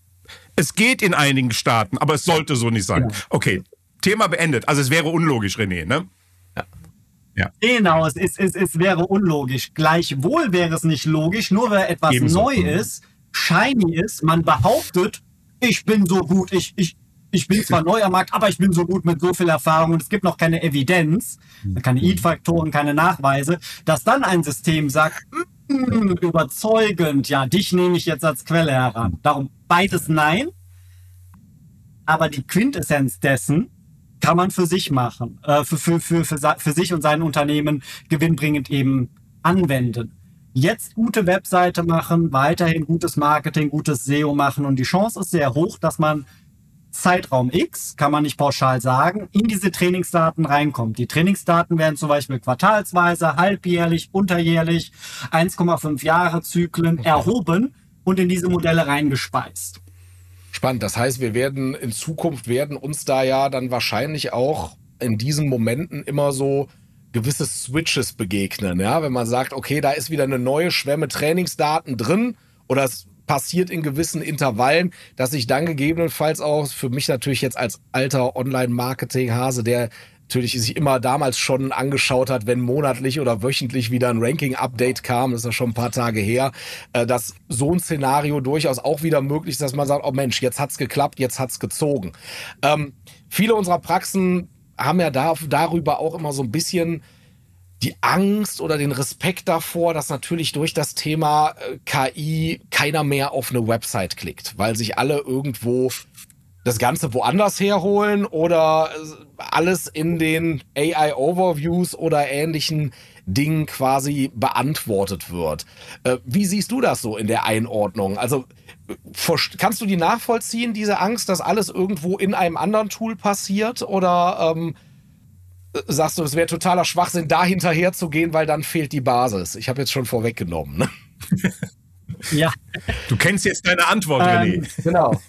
Es geht in einigen Staaten, aber es sollte so nicht sein. Ja. Okay, Thema beendet. Also es wäre unlogisch, René, ne? Ja. Genau, es wäre unlogisch. Gleichwohl wäre es nicht logisch, nur weil etwas neu ist, shiny ist, man behauptet, ich bin so gut, ich bin zwar neu am Markt, aber ich bin so gut mit so viel Erfahrung und es gibt noch keine Evidenz, keine EAT-Faktoren, keine Nachweise, dass dann ein System sagt, überzeugend, ja, dich nehme ich jetzt als Quelle heran. Darum beides nein, aber die Quintessenz dessen kann man für sich machen, für sich und sein Unternehmen gewinnbringend eben anwenden. Jetzt gute Webseite machen, weiterhin gutes Marketing, gutes SEO machen, und die Chance ist sehr hoch, dass man Zeitraum X, kann man nicht pauschal sagen, in diese Trainingsdaten reinkommt. Die Trainingsdaten werden zum Beispiel quartalsweise, halbjährlich, unterjährlich, 1,5 Jahre Zyklen erhoben und in diese Modelle reingespeist. Spannend. Das heißt, wir werden in Zukunft uns da ja dann wahrscheinlich auch in diesen Momenten immer so gewisse Switches begegnen. Ja, wenn man sagt, okay, da ist wieder eine neue Schwemme Trainingsdaten drin oder es passiert in gewissen Intervallen, dass sich dann gegebenenfalls auch, für mich natürlich jetzt als alter Online-Marketing-Hase, der natürlich sich immer damals schon angeschaut hat, wenn monatlich oder wöchentlich wieder ein Ranking-Update kam, das ist ja schon ein paar Tage her, dass so ein Szenario durchaus auch wieder möglich ist, dass man sagt, oh Mensch, jetzt hat's geklappt, jetzt hat's gezogen. Viele unserer Praxen haben ja darüber auch immer so ein bisschen die Angst oder den Respekt davor, dass natürlich durch das Thema KI keiner mehr auf eine Website klickt, weil sich alle irgendwo das Ganze woanders herholen oder alles in den AI-Overviews oder ähnlichen Dingen quasi beantwortet wird. Wie siehst du das so in der Einordnung? Also kannst du die nachvollziehen, diese Angst, dass alles irgendwo in einem anderen Tool passiert? Oder sagst du, es wäre totaler Schwachsinn, da hinterher zu gehen, weil dann fehlt die Basis? Ich habe jetzt schon vorweggenommen. Ne? Ja. Du kennst jetzt deine Antwort, René. Genau.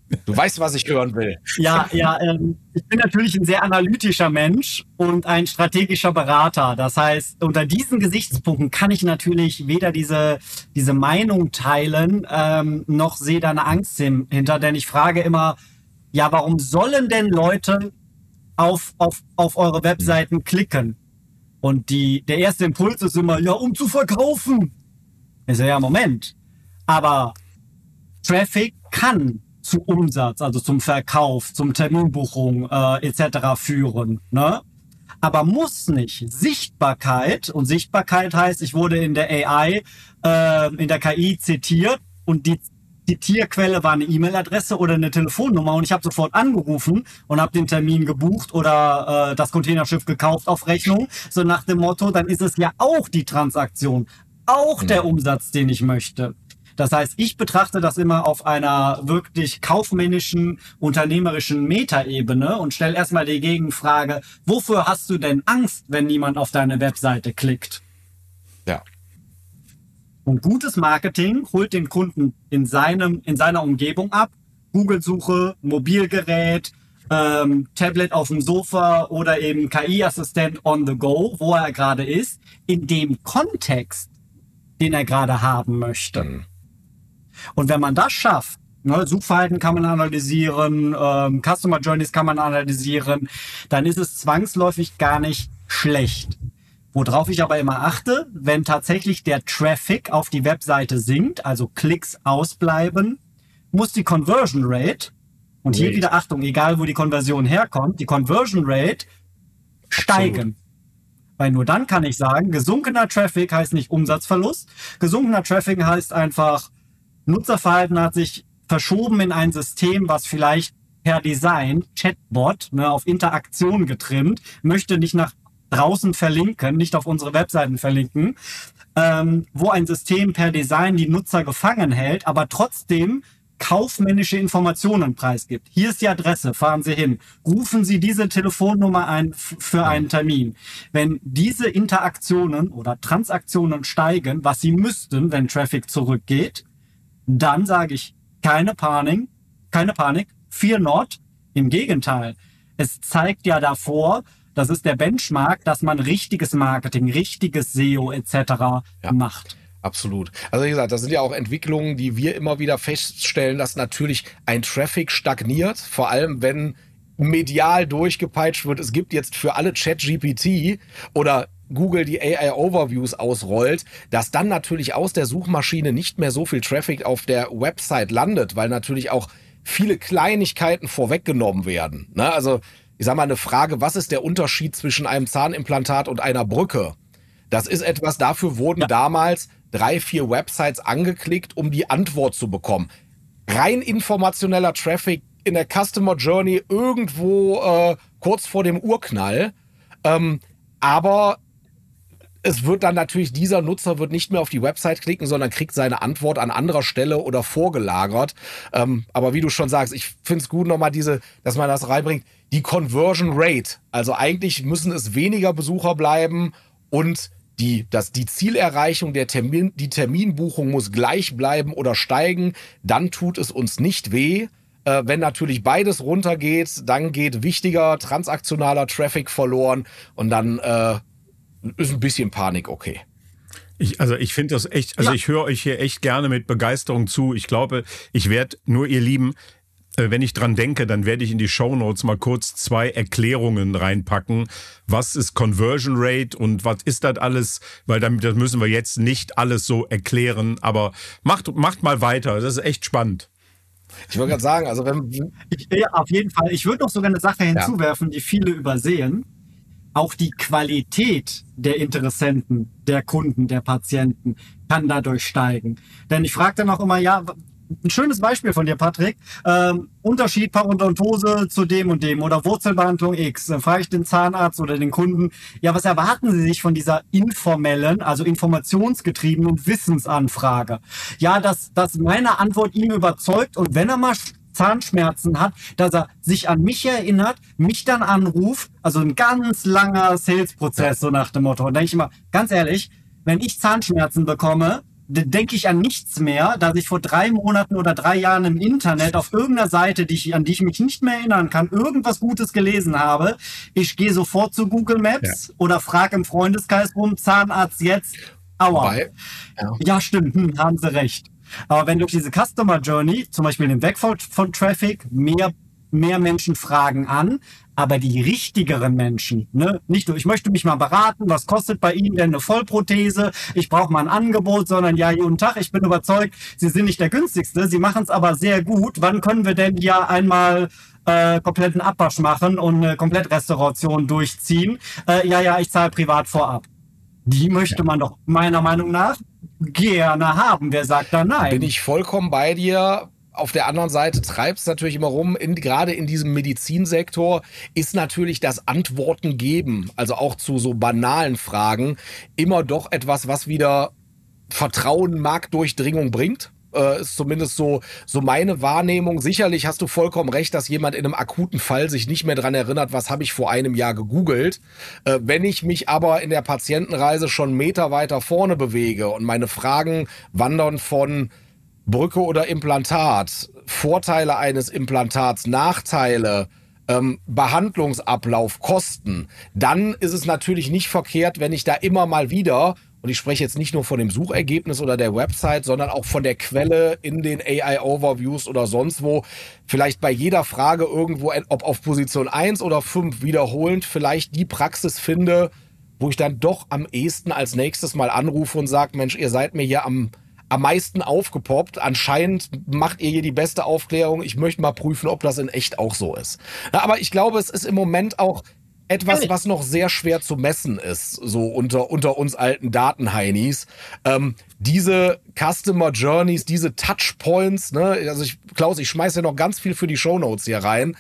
Du weißt, was ich hören will. Ja, ich bin natürlich ein sehr analytischer Mensch und ein strategischer Berater. Das heißt, unter diesen Gesichtspunkten kann ich natürlich weder diese Meinung teilen, noch sehe da eine Angst hinter. Denn ich frage immer, ja, warum sollen denn Leute auf eure Webseiten klicken? Und der erste Impuls ist immer, ja, um zu verkaufen. Ich sage, ja, Moment. Aber Traffic kann zu Umsatz, also zum Verkauf, zum Terminbuchung etc. führen, ne? Aber muss nicht. Sichtbarkeit, und Sichtbarkeit heißt, ich wurde in der AI, in der KI zitiert und die Zitierquelle war eine E-Mail-Adresse oder eine Telefonnummer und ich habe sofort angerufen und habe den Termin gebucht oder das Containerschiff gekauft auf Rechnung, so nach dem Motto, dann ist es ja auch die Transaktion, auch der Umsatz, den ich möchte. Das heißt, ich betrachte das immer auf einer wirklich kaufmännischen, unternehmerischen Metaebene und stelle erstmal die Gegenfrage, wofür hast du denn Angst, wenn niemand auf deine Webseite klickt? Ja. Und gutes Marketing holt den Kunden in seiner Umgebung ab. Google-Suche, Mobilgerät, Tablet auf dem Sofa oder eben KI-Assistent on the go, wo er gerade ist, in dem Kontext, den er gerade haben möchte. Und wenn man das schafft, ne, Suchverhalten kann man analysieren, Customer Journeys kann man analysieren, dann ist es zwangsläufig gar nicht schlecht. Worauf ich aber immer achte, wenn tatsächlich der Traffic auf die Webseite sinkt, also Klicks ausbleiben, muss die Conversion Rate, und hier wieder Achtung, egal wo die Konversion herkommt, die Conversion Rate steigen. Weil nur dann kann ich sagen, gesunkener Traffic heißt nicht Umsatzverlust. Gesunkener Traffic heißt einfach, Nutzerverhalten hat sich verschoben in ein System, was vielleicht per Design, Chatbot, ne, auf Interaktion getrimmt, möchte nicht nach draußen verlinken, nicht auf unsere Webseiten verlinken, wo ein System per Design die Nutzer gefangen hält, aber trotzdem kaufmännische Informationen preisgibt. Hier ist die Adresse, fahren Sie hin. Rufen Sie diese Telefonnummer ein für einen Termin. Wenn diese Interaktionen oder Transaktionen steigen, was sie müssten, wenn Traffic zurückgeht, dann sage ich, keine Panik, fear not. Im Gegenteil, es zeigt ja davor, das ist der Benchmark, dass man richtiges Marketing, richtiges SEO etc. macht. Absolut. Also wie gesagt, das sind ja auch Entwicklungen, die wir immer wieder feststellen, dass natürlich ein Traffic stagniert, vor allem wenn medial durchgepeitscht wird. Es gibt jetzt für alle ChatGPT oder Google die AI-Overviews ausrollt, dass dann natürlich aus der Suchmaschine nicht mehr so viel Traffic auf der Website landet, weil natürlich auch viele Kleinigkeiten vorweggenommen werden. Ne? Also ich sag mal eine Frage, was ist der Unterschied zwischen einem Zahnimplantat und einer Brücke? Das ist etwas, dafür wurden damals 3-4 Websites angeklickt, um die Antwort zu bekommen. Rein informationeller Traffic in der Customer Journey irgendwo kurz vor dem Urknall. Aber es wird dann natürlich, dieser Nutzer wird nicht mehr auf die Website klicken, sondern kriegt seine Antwort an anderer Stelle oder vorgelagert. Aber wie du schon sagst, ich finde es gut nochmal dass man das reinbringt, die Conversion Rate. Also eigentlich müssen es weniger Besucher bleiben und die Zielerreichung, die Terminbuchung muss gleich bleiben oder steigen. Dann tut es uns nicht weh. Wenn natürlich beides runtergeht, dann geht wichtiger transaktionaler Traffic verloren und dann ist ein bisschen Panik okay. Ich finde das echt, ich höre euch hier echt gerne mit Begeisterung zu. Ich glaube, ich werde nur, ihr Lieben, wenn ich dran denke, dann werde ich in die Shownotes mal kurz 2 Erklärungen reinpacken. Was ist Conversion Rate und was ist das alles? Weil das müssen wir jetzt nicht alles so erklären, aber macht mal weiter. Das ist echt spannend. Ich wollte gerade sagen, also auf jeden Fall. Ich würde noch sogar eine Sache hinzuwerfen, die viele übersehen. Auch die Qualität der Interessenten, der Kunden, der Patienten kann dadurch steigen. Denn ich frage dann auch immer, ein schönes Beispiel von dir, Patrick, Unterschied Parodontose zu dem und dem oder Wurzelbehandlung X. Dann frage ich den Zahnarzt oder den Kunden, was erwarten Sie sich von dieser informellen, also informationsgetriebenen Wissensanfrage? Ja, dass meine Antwort ihn überzeugt und wenn er mal Zahnschmerzen hat, dass er sich an mich erinnert, mich dann anruft, also ein ganz langer Sales-Prozess, so nach dem Motto. Und denke ich immer, ganz ehrlich, wenn ich Zahnschmerzen bekomme, denke ich an nichts mehr, dass ich vor 3 Monaten oder 3 Jahren im Internet auf irgendeiner Seite, an die ich mich nicht mehr erinnern kann, irgendwas Gutes gelesen habe. Ich gehe sofort zu Google Maps oder frage im Freundeskreis rum, Zahnarzt jetzt, aua. Ja, stimmt, haben Sie recht. Aber wenn durch diese Customer Journey, zum Beispiel den Weg von Traffic, mehr Menschen fragen an, aber die richtigeren Menschen, ne, nicht nur, ich möchte mich mal beraten, was kostet bei Ihnen denn eine Vollprothese, ich brauche mal ein Angebot, sondern ja, guten Tag, ich bin überzeugt, Sie sind nicht der günstigste, Sie machen es aber sehr gut, wann können wir denn ja einmal kompletten Abwasch machen und eine Komplettrestauration durchziehen? Ich zahle privat vorab. Die möchte man doch meiner Meinung nach gerne haben. Wer sagt da nein? Bin ich vollkommen bei dir. Auf der anderen Seite treibt es natürlich immer rum, gerade in diesem Medizinsektor ist natürlich das Antworten geben, also auch zu so banalen Fragen, immer doch etwas, was wieder Vertrauen, Marktdurchdringung bringt. Ist zumindest so meine Wahrnehmung. Sicherlich hast du vollkommen recht, dass jemand in einem akuten Fall sich nicht mehr dran erinnert, was habe ich vor einem Jahr gegoogelt. Wenn ich mich aber in der Patientenreise schon einen Meter weiter vorne bewege und meine Fragen wandern von Brücke oder Implantat, Vorteile eines Implantats, Nachteile, Behandlungsablauf, Kosten, dann ist es natürlich nicht verkehrt, wenn ich da immer mal wieder, und ich spreche jetzt nicht nur von dem Suchergebnis oder der Website, sondern auch von der Quelle in den AI-Overviews oder sonst wo, vielleicht bei jeder Frage irgendwo, ob auf Position 1 oder 5 wiederholend, vielleicht die Praxis finde, wo ich dann doch am ehesten als nächstes mal anrufe und sage, Mensch, ihr seid mir hier am meisten aufgepoppt. Anscheinend macht ihr hier die beste Aufklärung. Ich möchte mal prüfen, ob das in echt auch so ist. Ja, aber ich glaube, es ist im Moment auch etwas, was noch sehr schwer zu messen ist, so unter uns alten Datenheinis. Diese Customer Journeys, diese Touchpoints, ne? Also Klaus, ich schmeiße ja noch ganz viel für die Shownotes hier rein.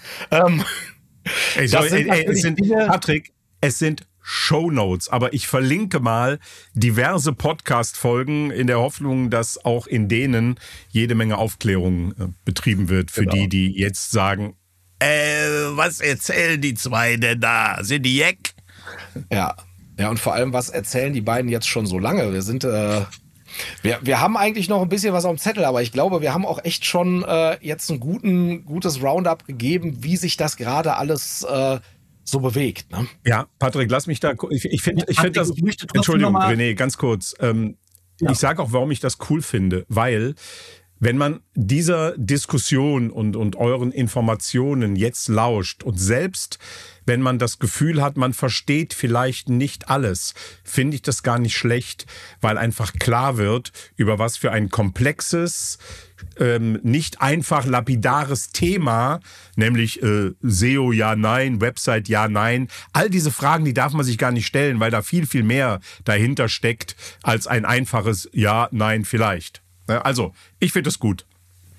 Patrick, es sind Shownotes, aber ich verlinke mal diverse Podcast-Folgen in der Hoffnung, dass auch in denen jede Menge Aufklärung betrieben wird für die jetzt sagen, was erzählen die zwei denn da? Sind die Jeck? Ja, und vor allem, was erzählen die beiden jetzt schon so lange? Wir sind, wir haben eigentlich noch ein bisschen was auf dem Zettel, aber ich glaube, wir haben auch echt schon jetzt ein gutes Roundup gegeben, wie sich das gerade alles so bewegt. Ne? Ja, Patrick, lass mich da. Ich finde das. Entschuldigung, René, ganz kurz. Ich sage auch, warum ich das cool finde, weil wenn man dieser Diskussion und euren Informationen jetzt lauscht und selbst wenn man das Gefühl hat, man versteht vielleicht nicht alles, finde ich das gar nicht schlecht, weil einfach klar wird, über was für ein komplexes, nicht einfach lapidares Thema, nämlich SEO ja, nein, Website ja, nein. All diese Fragen, die darf man sich gar nicht stellen, weil da viel, viel mehr dahinter steckt als ein einfaches ja, nein, vielleicht. Also, ich finde es gut.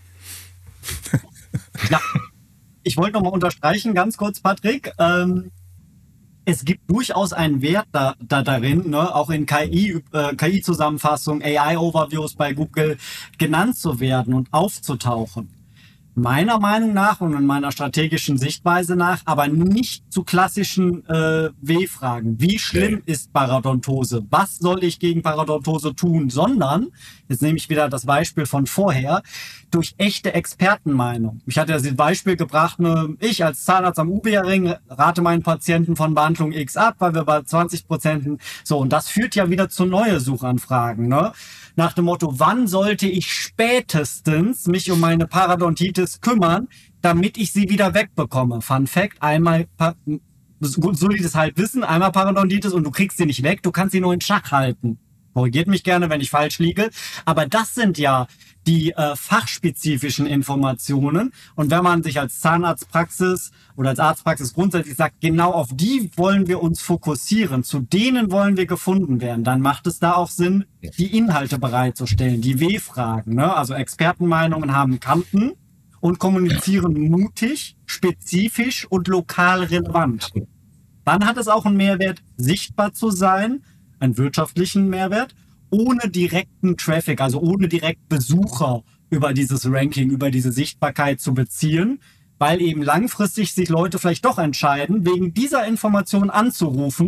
Ja, ich wollte nochmal unterstreichen, ganz kurz, Patrick. Es gibt durchaus einen Wert darin, ne, auch in KI-Zusammenfassung, AI-Overviews bei Google genannt zu werden und aufzutauchen. Meiner Meinung nach und in meiner strategischen Sichtweise nach, aber nicht zu klassischen W-Fragen. Wie schlimm ist Parodontose? Was soll ich gegen Parodontose tun? Sondern, jetzt nehme ich wieder das Beispiel von vorher, durch echte Expertenmeinung. Ich hatte das Beispiel gebracht, ich als Zahnarzt am UBA-Ring rate meinen Patienten von Behandlung X ab, weil wir bei 20%, so, und das führt ja wieder zu neue Suchanfragen, ne? Nach dem Motto, wann sollte ich spätestens mich um meine Parodontitis kümmern, damit ich sie wieder wegbekomme? Fun Fact, einmal solides Halbwissen, einmal Parodontitis und du kriegst sie nicht weg, du kannst sie nur in Schach halten. Korrigiert mich gerne, wenn ich falsch liege. Aber das sind ja die fachspezifischen Informationen. Und wenn man sich als Zahnarztpraxis oder als Arztpraxis grundsätzlich sagt, genau auf die wollen wir uns fokussieren, zu denen wollen wir gefunden werden, dann macht es da auch Sinn, die Inhalte bereitzustellen, die W-Fragen. Ne? Also Expertenmeinungen haben Kanten und kommunizieren mutig, spezifisch und lokal relevant. Dann hat es auch einen Mehrwert, sichtbar zu sein, einen wirtschaftlichen Mehrwert, ohne direkten Traffic, also ohne direkt Besucher über dieses Ranking, über diese Sichtbarkeit zu beziehen, weil eben langfristig sich Leute vielleicht doch entscheiden, wegen dieser Information anzurufen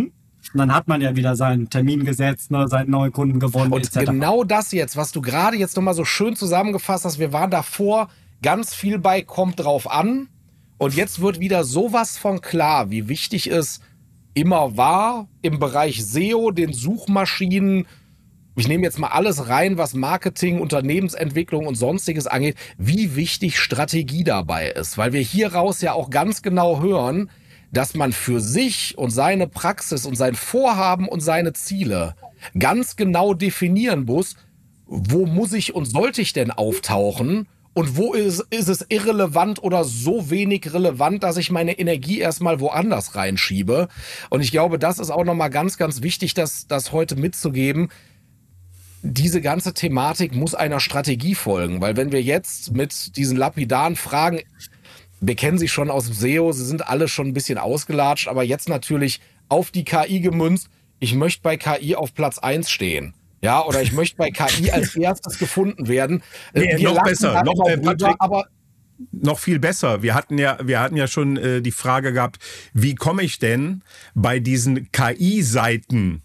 Und dann hat man ja wieder seinen Termin gesetzt, ne, seinen neuen Kunden gewonnen, und etc. genau das jetzt, was du gerade jetzt nochmal so schön zusammengefasst hast, wir waren davor ganz viel bei kommt drauf an und jetzt wird wieder sowas von klar, wie wichtig es immer war im Bereich SEO, den Suchmaschinen. Ich nehme jetzt mal alles rein, was Marketing, Unternehmensentwicklung und Sonstiges angeht, wie wichtig Strategie dabei ist. Weil wir hier raus ja auch ganz genau hören, dass man für sich und seine Praxis und sein Vorhaben und seine Ziele ganz genau definieren muss, wo muss ich und sollte ich denn auftauchen und wo ist es irrelevant oder so wenig relevant, dass ich meine Energie erstmal woanders reinschiebe. Und ich glaube, das ist auch nochmal ganz, ganz wichtig, das heute mitzugeben. Diese ganze Thematik muss einer Strategie folgen, weil wenn wir jetzt mit diesen lapidaren Fragen, wir kennen sie schon aus dem SEO, sie sind alle schon ein bisschen ausgelatscht, aber jetzt natürlich auf die KI gemünzt, ich möchte bei KI auf Platz 1 stehen. Ja, oder ich möchte bei KI als erstes gefunden werden. Nee, noch besser, Patrick, aber noch viel besser. Wir hatten ja schon die Frage gehabt, wie komme ich denn bei diesen KI-Seiten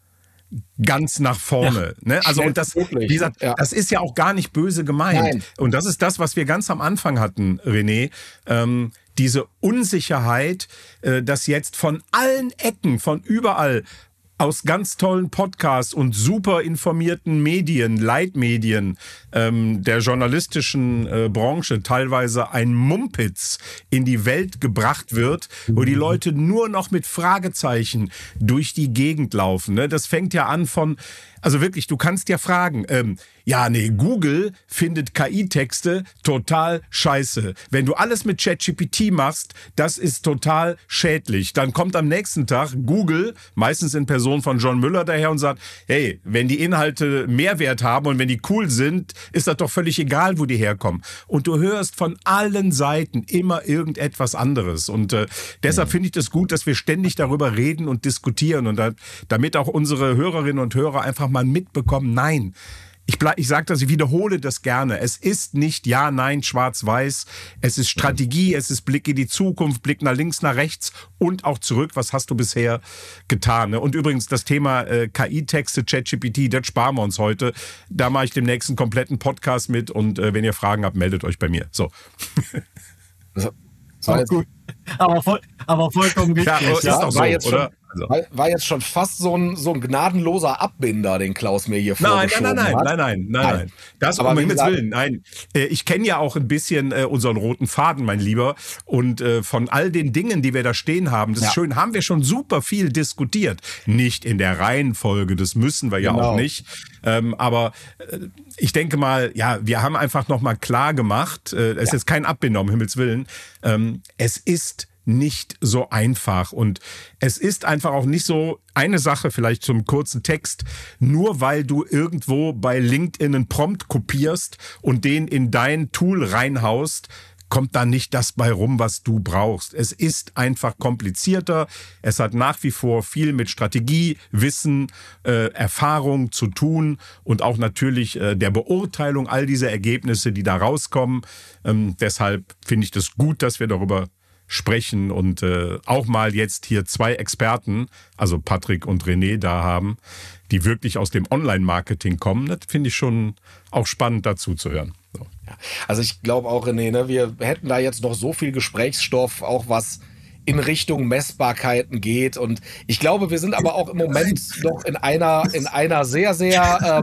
ganz nach vorne. Ja, ne? Also und das, wie gesagt, das ist ja auch gar nicht böse gemeint. Nein. Und das ist das, was wir ganz am Anfang hatten, René. Diese Unsicherheit, dass jetzt von allen Ecken, von überall, aus ganz tollen Podcasts und super informierten Medien, Leitmedien der journalistischen Branche teilweise ein Mumpitz in die Welt gebracht wird, wo die Leute nur noch mit Fragezeichen durch die Gegend laufen. Ne? Das fängt ja an von, also wirklich, du kannst ja fragen, Google findet KI-Texte total scheiße. Wenn du alles mit ChatGPT machst, das ist total schädlich. Dann kommt am nächsten Tag Google, meistens in Person von John Müller, daher und sagt, hey, wenn die Inhalte Mehrwert haben und wenn die cool sind, ist das doch völlig egal, wo die herkommen. Und du hörst von allen Seiten immer irgendetwas anderes. Und deshalb finde ich das gut, dass wir ständig darüber reden und diskutieren und damit auch unsere Hörerinnen und Hörer einfach mal mitbekommen, nein, ich sage das, ich wiederhole das gerne. Es ist nicht Ja, Nein, Schwarz-Weiß. Es ist Strategie, es ist Blick in die Zukunft, Blick nach links, nach rechts und auch zurück. Was hast du bisher getan? Und übrigens das Thema KI-Texte, ChatGPT, das sparen wir uns heute. Da mache ich demnächst einen kompletten Podcast mit und wenn ihr Fragen habt, meldet euch bei mir. So. Gut. Aber vollkommen richtig. Ja, ist doch so, oder? War jetzt schon fast so ein gnadenloser Abbinder, den Klaus mir hier vorgeschoben hat. Nein. Das um Himmels Willen, nein. Ich kenne ja auch ein bisschen unseren roten Faden, mein Lieber. Und von all den Dingen, die wir da stehen haben, das ist schön, haben wir schon super viel diskutiert. Nicht in der Reihenfolge, das müssen wir ja auch nicht. Aber ich denke mal, ja, wir haben einfach nochmal klar gemacht, es ist jetzt kein Abbinder, um Himmels Willen, es ist nicht so einfach und es ist einfach auch nicht so eine Sache, vielleicht zum kurzen Text, nur weil du irgendwo bei LinkedIn einen Prompt kopierst und den in dein Tool reinhaust, kommt da nicht das bei rum, was du brauchst. Es ist einfach komplizierter. Es hat nach wie vor viel mit Strategie, Wissen, Erfahrung zu tun und auch natürlich der Beurteilung all dieser Ergebnisse, die da rauskommen. Deshalb finde ich das gut, dass wir darüber sprechen und auch mal jetzt hier zwei Experten, also Patrick und René, da haben, die wirklich aus dem Online-Marketing kommen. Das finde ich schon auch spannend dazu zu hören. So. Ja, also ich glaube auch, René, ne, wir hätten da jetzt noch so viel Gesprächsstoff, auch was in Richtung Messbarkeiten geht. Und ich glaube, wir sind aber auch im Moment noch in einer sehr, sehr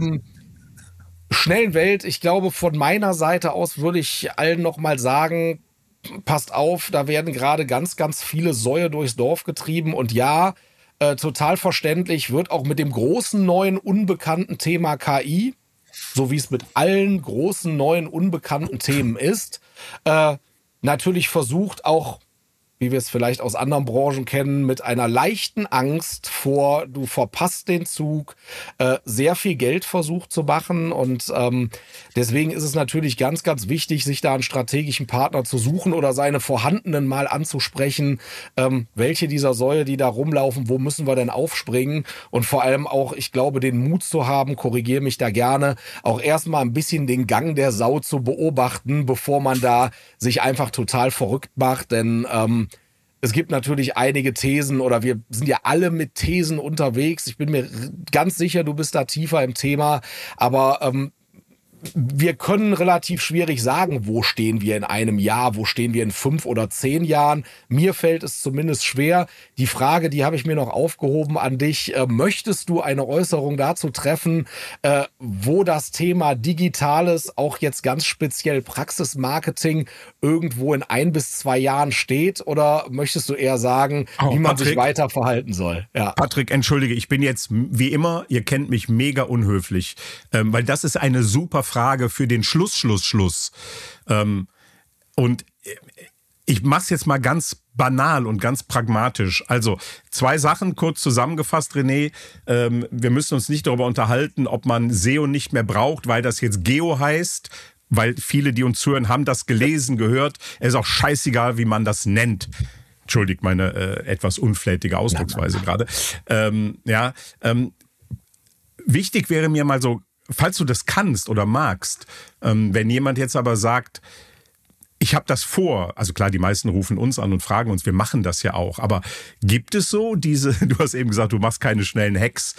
schnellen Welt. Ich glaube, von meiner Seite aus würde ich allen noch mal sagen, passt auf, da werden gerade ganz, ganz viele Säue durchs Dorf getrieben und ja, total verständlich, wird auch mit dem großen, neuen, unbekannten Thema KI, so wie es mit allen großen, neuen, unbekannten Themen ist, natürlich versucht auch, wie wir es vielleicht aus anderen Branchen kennen, mit einer leichten Angst vor, du verpasst den Zug, sehr viel Geld versucht zu machen. Und deswegen ist es natürlich ganz, ganz wichtig, sich da einen strategischen Partner zu suchen oder seine vorhandenen mal anzusprechen. Welche dieser Säue, die da rumlaufen, wo müssen wir denn aufspringen? Und vor allem auch, ich glaube, den Mut zu haben, korrigiere mich da gerne, auch erstmal ein bisschen den Gang der Sau zu beobachten, bevor man da sich einfach total verrückt macht. Denn Es gibt natürlich einige Thesen oder wir sind ja alle mit Thesen unterwegs. Ich bin mir ganz sicher, du bist da tiefer im Thema, aber wir können relativ schwierig sagen, wo stehen wir in einem Jahr, wo stehen wir in 5 oder 10 Jahren. Mir fällt es zumindest schwer. Die Frage, die habe ich mir noch aufgehoben an dich. Möchtest du eine Äußerung dazu treffen, wo das Thema Digitales, auch jetzt ganz speziell Praxismarketing, irgendwo in 1 bis 2 Jahren steht? Oder möchtest du eher sagen, wie man sich weiter verhalten soll? Ja. Patrick, entschuldige, ich bin jetzt wie immer, ihr kennt mich, mega unhöflich, weil das ist eine super Frage für den Schluss. Und ich mache es jetzt mal ganz banal und ganz pragmatisch. Also 2 Sachen kurz zusammengefasst, René. Wir müssen uns nicht darüber unterhalten, ob man SEO nicht mehr braucht, weil das jetzt Geo heißt. Weil viele, die uns zuhören, haben das gelesen, gehört. Es ist auch scheißegal, wie man das nennt. Entschuldigt meine etwas unflätige Ausdrucksweise gerade. Wichtig wäre mir mal so, falls du das kannst oder magst, wenn jemand jetzt aber sagt, ich habe das vor, also klar, die meisten rufen uns an und fragen uns, wir machen das ja auch, aber gibt es so diese, du hast eben gesagt, du machst keine schnellen Hacks,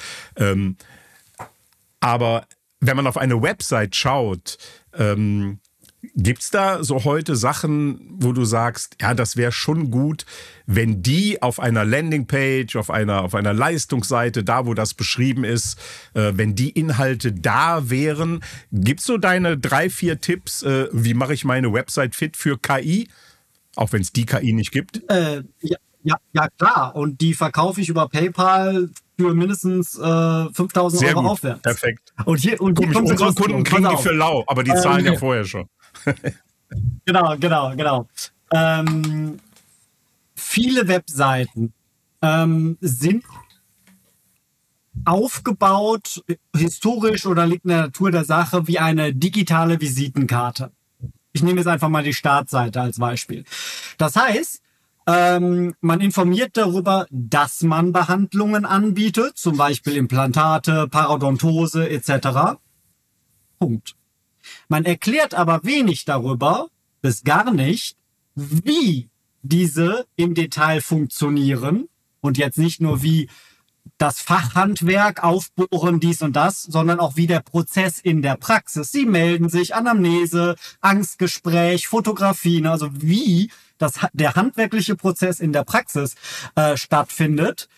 aber wenn man auf eine Website schaut, gibt's da so heute Sachen, wo du sagst, ja, das wäre schon gut, wenn die auf einer Landingpage, auf einer Leistungsseite, da wo das beschrieben ist, wenn die Inhalte da wären. Gibt's so deine 3, 4 Tipps, wie mache ich meine Website fit für KI? Auch wenn es die KI nicht gibt? Ja, klar. Und die verkaufe ich über PayPal für mindestens 5.000 Sehr Euro gut. aufwärts. Perfekt. Und hier unsere Kunden kriegen die für lau, aber die zahlen ja vorher schon. Genau. Viele Webseiten sind aufgebaut, historisch oder liegt in der Natur der Sache, wie eine digitale Visitenkarte. Ich nehme jetzt einfach mal die Startseite als Beispiel. Das heißt, man informiert darüber, dass man Behandlungen anbietet, zum Beispiel Implantate, Parodontose etc. Punkt. Man erklärt aber wenig darüber, bis gar nicht, wie diese im Detail funktionieren und jetzt nicht nur wie das Fachhandwerk, Aufbohren, dies und das, sondern auch wie der Prozess in der Praxis. Sie melden sich, Anamnese, Angstgespräch, Fotografien, also wie der handwerkliche Prozess in der Praxis stattfindet.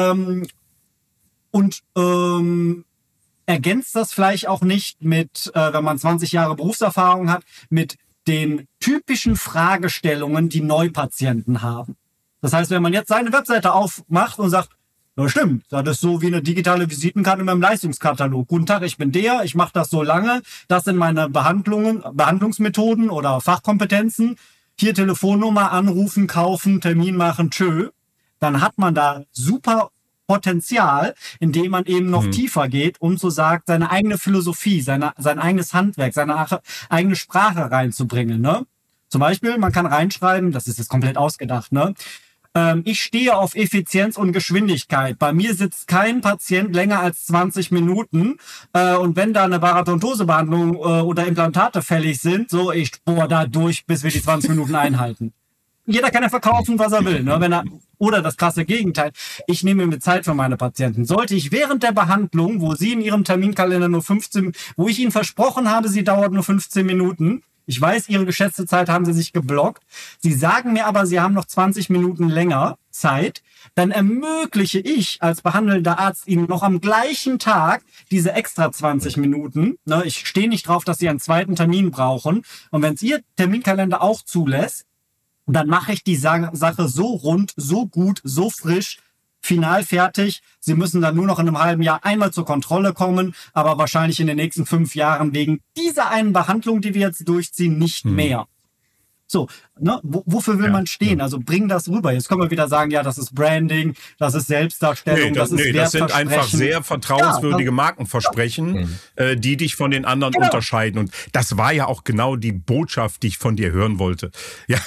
Ergänzt das vielleicht auch nicht mit, wenn man 20 Jahre Berufserfahrung hat, mit den typischen Fragestellungen, die Neupatienten haben. Das heißt, wenn man jetzt seine Webseite aufmacht und sagt, ja stimmt, das ist so wie eine digitale Visitenkarte in meinem Leistungskatalog. Guten Tag, ich bin ich mache das so lange, das sind meine Behandlungsmethoden oder Fachkompetenzen. Hier Telefonnummer, anrufen, kaufen, Termin machen, tschö. Dann hat man da super Potenzial, indem man eben noch tiefer geht und so sagt, seine eigene Philosophie, sein eigenes Handwerk, seine eigene Sprache reinzubringen. Ne? Zum Beispiel, man kann reinschreiben, das ist jetzt komplett ausgedacht, ne? Ich stehe auf Effizienz und Geschwindigkeit. Bei mir sitzt kein Patient länger als 20 Minuten. Und wenn da eine Parodontosebehandlung oder Implantate fällig sind, so ich bohre da durch, bis wir die 20 Minuten einhalten. Jeder kann ja verkaufen, was er will. Ne? Oder das krasse Gegenteil. Ich nehme mir Zeit für meine Patienten. Sollte ich während der Behandlung, wo Sie in Ihrem Terminkalender wo ich Ihnen versprochen habe, sie dauert nur 15 Minuten. Ich weiß, Ihre geschätzte Zeit haben Sie sich geblockt. Sie sagen mir aber, Sie haben noch 20 Minuten länger Zeit. Dann ermögliche ich als behandelnder Arzt Ihnen noch am gleichen Tag diese extra 20 Minuten. Ne? Ich stehe nicht drauf, dass Sie einen zweiten Termin brauchen. Und wenn es Ihr Terminkalender auch zulässt, dann mache ich die Sache so rund, so gut, so frisch, final fertig. Sie müssen dann nur noch in einem halben Jahr einmal zur Kontrolle kommen, aber wahrscheinlich in den nächsten 5 Jahren wegen dieser einen Behandlung, die wir jetzt durchziehen, nicht mehr. So, ne, wofür will man stehen? Also bring das rüber. Jetzt können wir wieder sagen, ja, das ist Branding, das ist Selbstdarstellung, das ist das sind einfach sehr vertrauenswürdige Markenversprechen, die dich von den anderen unterscheiden. Und das war ja auch genau die Botschaft, die ich von dir hören wollte. Ja,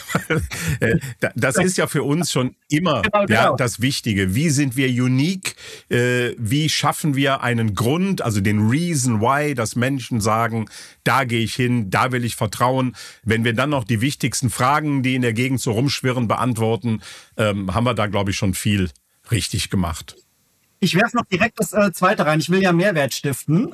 das ist ja für uns schon immer ja, das Wichtige. Wie sind wir unique? Wie schaffen wir einen Grund, also den Reason Why, dass Menschen sagen, da gehe ich hin, da will ich vertrauen. Wenn wir dann noch die wichtigsten Fragen Fragen, die in der Gegend so rumschwirren, beantworten, haben wir da, glaube ich, schon viel richtig gemacht. Ich werfe noch direkt das zweite rein. Ich will ja Mehrwert stiften.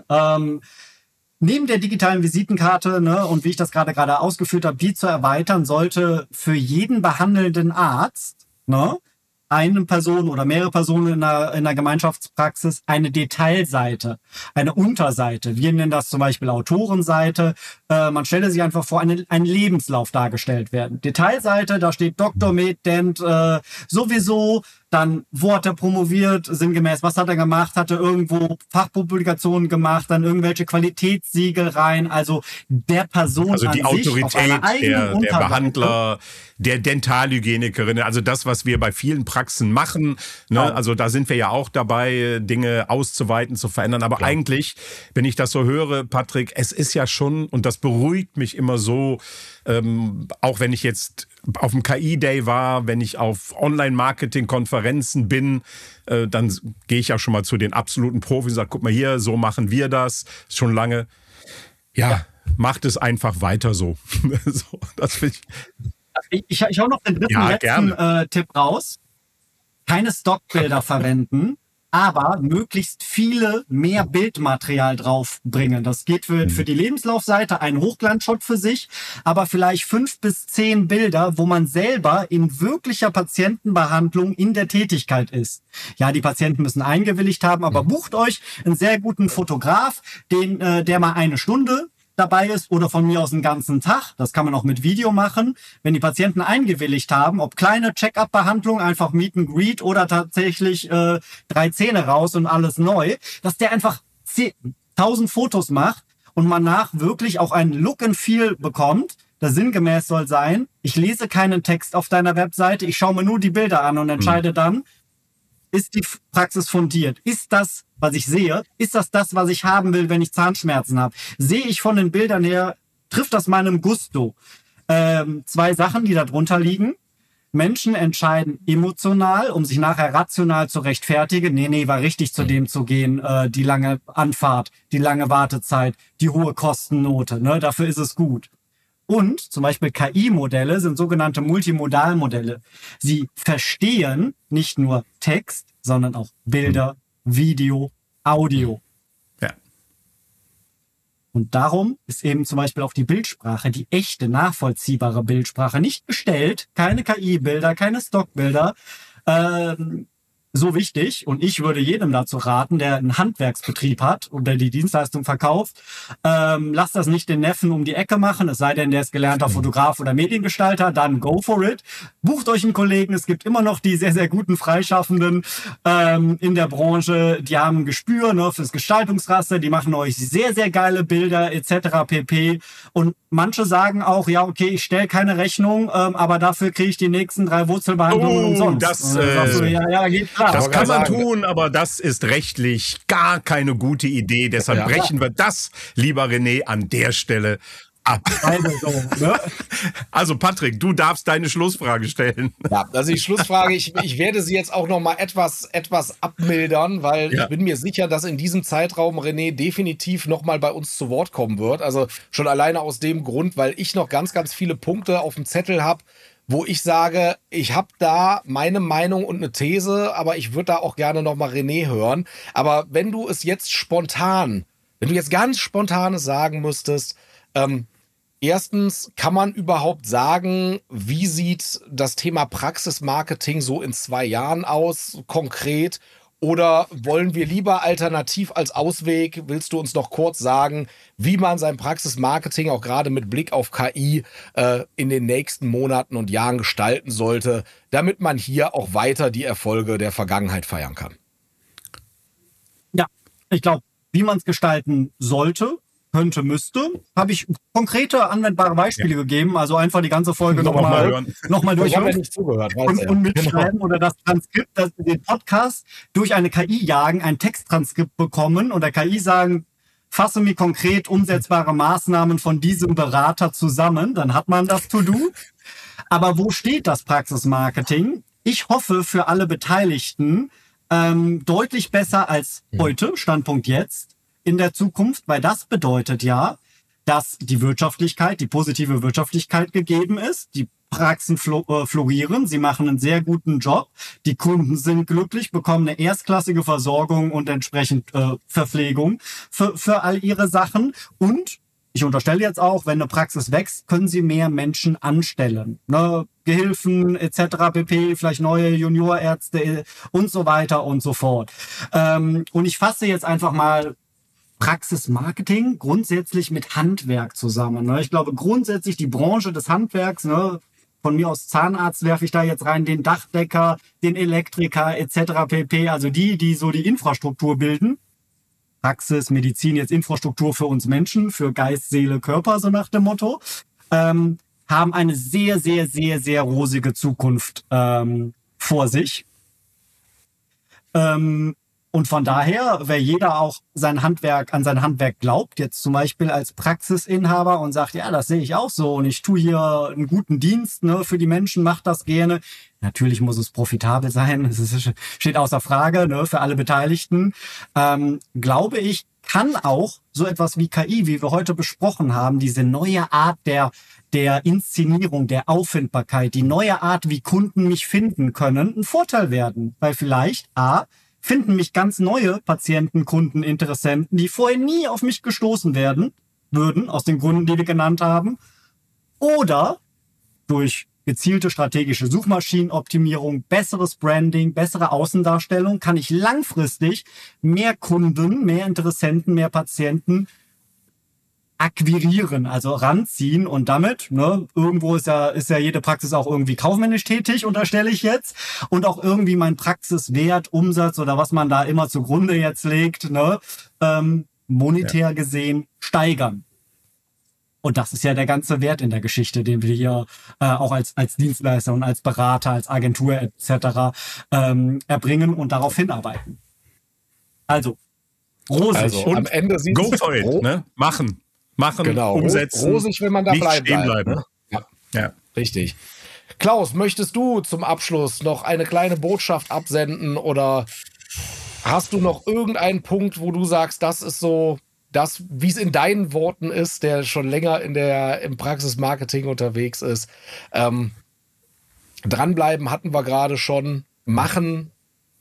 Neben der digitalen Visitenkarte, ne, und wie ich das gerade ausgeführt habe, die zu erweitern, sollte für jeden behandelnden Arzt, ne, eine Person oder mehrere Personen in einer Gemeinschaftspraxis eine Detailseite, eine Unterseite. Wir nennen das zum Beispiel Autorenseite. Man stelle sich einfach vor, ein Lebenslauf dargestellt werden. Detailseite, da steht Dr. Med. Dent sowieso, dann wo hat er promoviert, sinngemäß, was hat er gemacht, hat er irgendwo Fachpublikationen gemacht, dann irgendwelche Qualitätssiegel rein, also der Person also die an sich Autorität der Behandler, der Dentalhygienikerin, also das, was wir bei vielen Praxen machen, ne? Also da sind wir ja auch dabei, Dinge auszuweiten, zu verändern, aber eigentlich, wenn ich das so höre, Patrick, es ist ja schon, und das beruhigt mich immer so, auch wenn ich jetzt auf dem KI-Day war, wenn ich auf Online-Marketing-Konferenzen bin, dann gehe ich ja schon mal zu den absoluten Profis und sage, guck mal hier, so machen wir das schon lange. Ja, macht es einfach weiter so. So, das finde ich. Ich hau noch den letzten Tipp raus. Keine Stockbilder verwenden, aber möglichst mehr Bildmaterial draufbringen. Das geht für die Lebenslaufseite, ein Hochglanzshot für sich, aber vielleicht 5 bis 10 Bilder, wo man selber in wirklicher Patientenbehandlung in der Tätigkeit ist. Ja, die Patienten müssen eingewilligt haben, aber bucht euch einen sehr guten Fotograf, der mal eine Stunde dabei ist oder von mir aus einen ganzen Tag. Das kann man auch mit Video machen. Wenn die Patienten eingewilligt haben, ob kleine Check-up-Behandlung, einfach Meet and Greet oder tatsächlich 3 Zähne raus und alles neu, dass der einfach 1000 Fotos macht und man nach wirklich auch einen Look and Feel bekommt. Der sinngemäß soll sein, ich lese keinen Text auf deiner Webseite, ich schaue mir nur die Bilder an und entscheide dann, ist die Praxis fundiert? Ist das, was ich sehe, ist das, was ich haben will, wenn ich Zahnschmerzen habe? Sehe ich von den Bildern her, trifft das meinem Gusto? 2 Sachen, die da drunter liegen. Menschen entscheiden emotional, um sich nachher rational zu rechtfertigen. Nee, war richtig zu dem zu gehen. Die lange Anfahrt, die lange Wartezeit, die hohe Kostennote. Ne? Dafür ist es gut. Und zum Beispiel KI-Modelle sind sogenannte Multimodalmodelle. Sie verstehen nicht nur Text, sondern auch Bilder, Video, Audio. Ja. Und darum ist eben zum Beispiel auch die Bildsprache, die echte, nachvollziehbare Bildsprache, nicht gestellt, keine KI-Bilder, keine Stockbilder, so wichtig. Und ich würde jedem dazu raten, der einen Handwerksbetrieb hat und der die Dienstleistung verkauft, lasst das nicht den Neffen um die Ecke machen, es sei denn, der ist gelernter Fotograf oder Mediengestalter, dann go for it. Bucht euch einen Kollegen, es gibt immer noch die sehr, sehr guten Freischaffenden in der Branche, die haben ein Gespür, ne, fürs Gestaltungsraster, die machen euch sehr, sehr geile Bilder etc. pp. Und manche sagen auch, ja, okay, ich stelle keine Rechnung, aber dafür kriege ich die nächsten 3 Wurzelbehandlungen umsonst. Geht klar. Das kann man tun, aber das ist rechtlich gar keine gute Idee. Deshalb brechen wir das, lieber René, an der Stelle ab. Also Patrick, du darfst deine Schlussfrage stellen. Ja, also die Schlussfrage, ich werde sie jetzt auch noch mal etwas abmildern, weil ich bin mir sicher, dass in diesem Zeitraum René definitiv noch mal bei uns zu Wort kommen wird. Also schon alleine aus dem Grund, weil ich noch ganz, ganz viele Punkte auf dem Zettel habe, wo ich sage, ich habe da meine Meinung und eine These, aber ich würde da auch gerne noch mal René hören. Aber wenn du jetzt ganz Spontanes sagen müsstest, erstens, kann man überhaupt sagen, wie sieht das Thema Praxismarketing so in 2 Jahren aus, konkret? Oder wollen wir lieber alternativ als Ausweg, willst du uns noch kurz sagen, wie man sein Praxismarketing auch gerade mit Blick auf KI in den nächsten Monaten und Jahren gestalten sollte, damit man hier auch weiter die Erfolge der Vergangenheit feiern kann? Ja, ich glaube, wie man es gestalten sollte, könnte, müsste, habe ich konkrete, anwendbare Beispiele gegeben. Also einfach die ganze Folge nochmal durchhören und mitschreiben oder das Transkript, dass wir den Podcast durch eine KI jagen, ein Texttranskript bekommen und der KI sagen, fasse mir konkret umsetzbare Maßnahmen von diesem Berater zusammen. Dann hat man das To-Do. Aber wo steht das Praxismarketing? Ich hoffe für alle Beteiligten deutlich besser als heute, Standpunkt jetzt, in der Zukunft, weil das bedeutet ja, dass die Wirtschaftlichkeit, die positive Wirtschaftlichkeit gegeben ist. Die Praxen florieren, sie machen einen sehr guten Job, die Kunden sind glücklich, bekommen eine erstklassige Versorgung und entsprechend Verpflegung für all ihre Sachen. Und ich unterstelle jetzt auch, wenn eine Praxis wächst, können sie mehr Menschen anstellen. Ne? Gehilfen etc. pp., vielleicht neue Juniorärzte und so weiter und so fort. Und ich fasse jetzt einfach mal Praxismarketing grundsätzlich mit Handwerk zusammen. Ne? Ich glaube grundsätzlich die Branche des Handwerks, ne? Von mir aus Zahnarzt werfe ich da jetzt rein, den Dachdecker, den Elektriker etc. pp. Also die so die Infrastruktur bilden. Praxis, Medizin, jetzt Infrastruktur für uns Menschen, für Geist, Seele, Körper, so nach dem Motto, haben eine sehr, sehr, sehr, sehr rosige Zukunft vor sich. Und von daher, wer jeder auch an sein Handwerk glaubt, jetzt zum Beispiel als Praxisinhaber und sagt, ja, das sehe ich auch so und ich tue hier einen guten Dienst, ne, für die Menschen, macht das gerne. Natürlich muss es profitabel sein, das steht außer Frage, ne, für alle Beteiligten. Glaube ich, kann auch so etwas wie KI, wie wir heute besprochen haben, diese neue Art der Inszenierung, der Auffindbarkeit, die neue Art, wie Kunden mich finden können, ein Vorteil werden. Weil vielleicht finden mich ganz neue Patienten, Kunden, Interessenten, die vorher nie auf mich gestoßen würden, aus den Gründen, die wir genannt haben. Oder durch gezielte strategische Suchmaschinenoptimierung, besseres Branding, bessere Außendarstellung, kann ich langfristig mehr Kunden, mehr Interessenten, mehr Patienten akquirieren, also ranziehen und damit, ne, irgendwo ist ja jede Praxis auch irgendwie kaufmännisch tätig, unterstelle ich jetzt, und auch irgendwie mein Praxiswert, Umsatz oder was man da immer zugrunde jetzt legt, ne, monetär gesehen steigern. Und das ist ja der ganze Wert in der Geschichte, den wir hier auch als Dienstleister und als Berater, als Agentur etc. Erbringen und darauf hinarbeiten. Also, rosig. Also, am Ende sieht go for it, ne? Machen, genau. Umsetzen. Rosig, wenn man da bleiben. Ne? Ja, richtig. Klaus, möchtest du zum Abschluss noch eine kleine Botschaft absenden oder hast du noch irgendeinen Punkt, wo du sagst, das ist so das, wie es in deinen Worten ist, der schon länger im Praxismarketing unterwegs ist? Dranbleiben hatten wir gerade schon. Machen.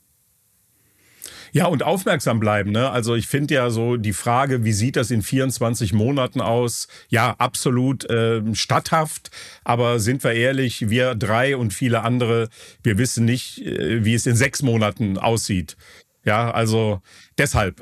Ja, und aufmerksam bleiben, ne? Also ich finde ja so die Frage, wie sieht das in 24 Monaten aus? Ja, absolut statthaft. Aber sind wir ehrlich, wir drei und viele andere, wir wissen nicht, wie es in 6 Monaten aussieht. Ja, also deshalb,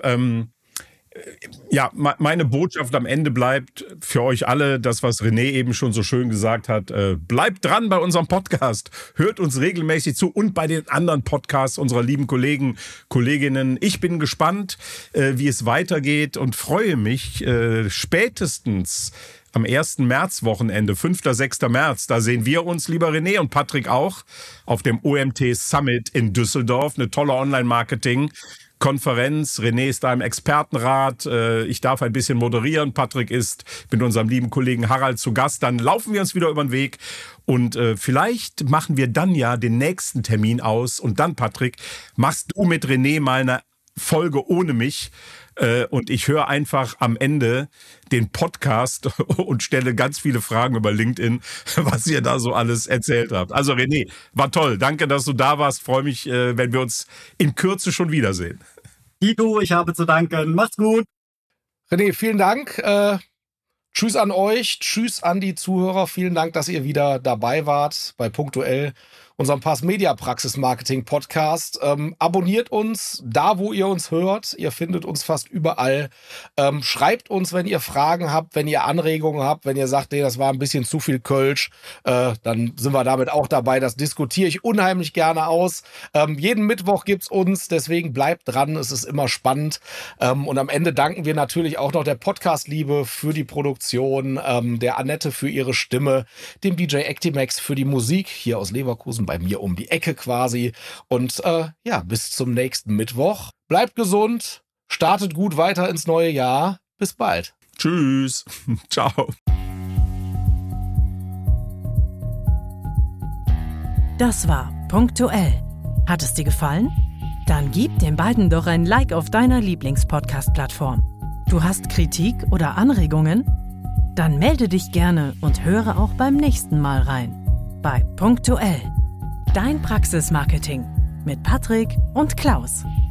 ja, meine Botschaft am Ende bleibt für euch alle, das, was René eben schon so schön gesagt hat, bleibt dran bei unserem Podcast, hört uns regelmäßig zu und bei den anderen Podcasts unserer lieben Kollegen, Kolleginnen. Ich bin gespannt, wie es weitergeht und freue mich spätestens am 1. Märzwochenende, 5. 6. März, da sehen wir uns, lieber René und Patrick auch, auf dem OMT Summit in Düsseldorf, eine tolle Online-Marketing-Konferenz. René ist da im Expertenrat. Ich darf ein bisschen moderieren. Patrick ist mit unserem lieben Kollegen Harald zu Gast. Dann laufen wir uns wieder über den Weg. Und vielleicht machen wir dann ja den nächsten Termin aus. Und dann, Patrick, machst du mit René mal eine Folge ohne mich. Und ich höre einfach am Ende den Podcast und stelle ganz viele Fragen über LinkedIn, was ihr da so alles erzählt habt. Also René, war toll. Danke, dass du da warst. Freue mich, wenn wir uns in Kürze schon wiedersehen. Guido, ich habe zu danken. Macht's gut. René, vielen Dank. Tschüss an euch. Tschüss an die Zuhörer. Vielen Dank, dass ihr wieder dabei wart bei Punktuell, unserem Pars Media Praxis Marketing Podcast. Abonniert uns da, wo ihr uns hört. Ihr findet uns fast überall. Schreibt uns, wenn ihr Fragen habt, wenn ihr Anregungen habt, wenn ihr sagt, nee, das war ein bisschen zu viel Kölsch, dann sind wir damit auch dabei. Das diskutiere ich unheimlich gerne aus. Jeden Mittwoch gibt's uns, deswegen bleibt dran. Es ist immer spannend. Und am Ende danken wir natürlich auch noch der Podcast-Liebe für die Produktion, der Annette für ihre Stimme, dem DJ Actimax für die Musik hier aus Leverkusen, bei mir um die Ecke quasi. Und ja, bis zum nächsten Mittwoch. Bleibt gesund, startet gut weiter ins neue Jahr. Bis bald. Tschüss. Ciao. Das war Punktuell. Hat es dir gefallen? Dann gib den beiden doch ein Like auf deiner Lieblings-Podcast-Plattform. Du hast Kritik oder Anregungen? Dann melde dich gerne und höre auch beim nächsten Mal rein. Bei Punktuell. Dein Praxismarketing mit Patrick und Klaus.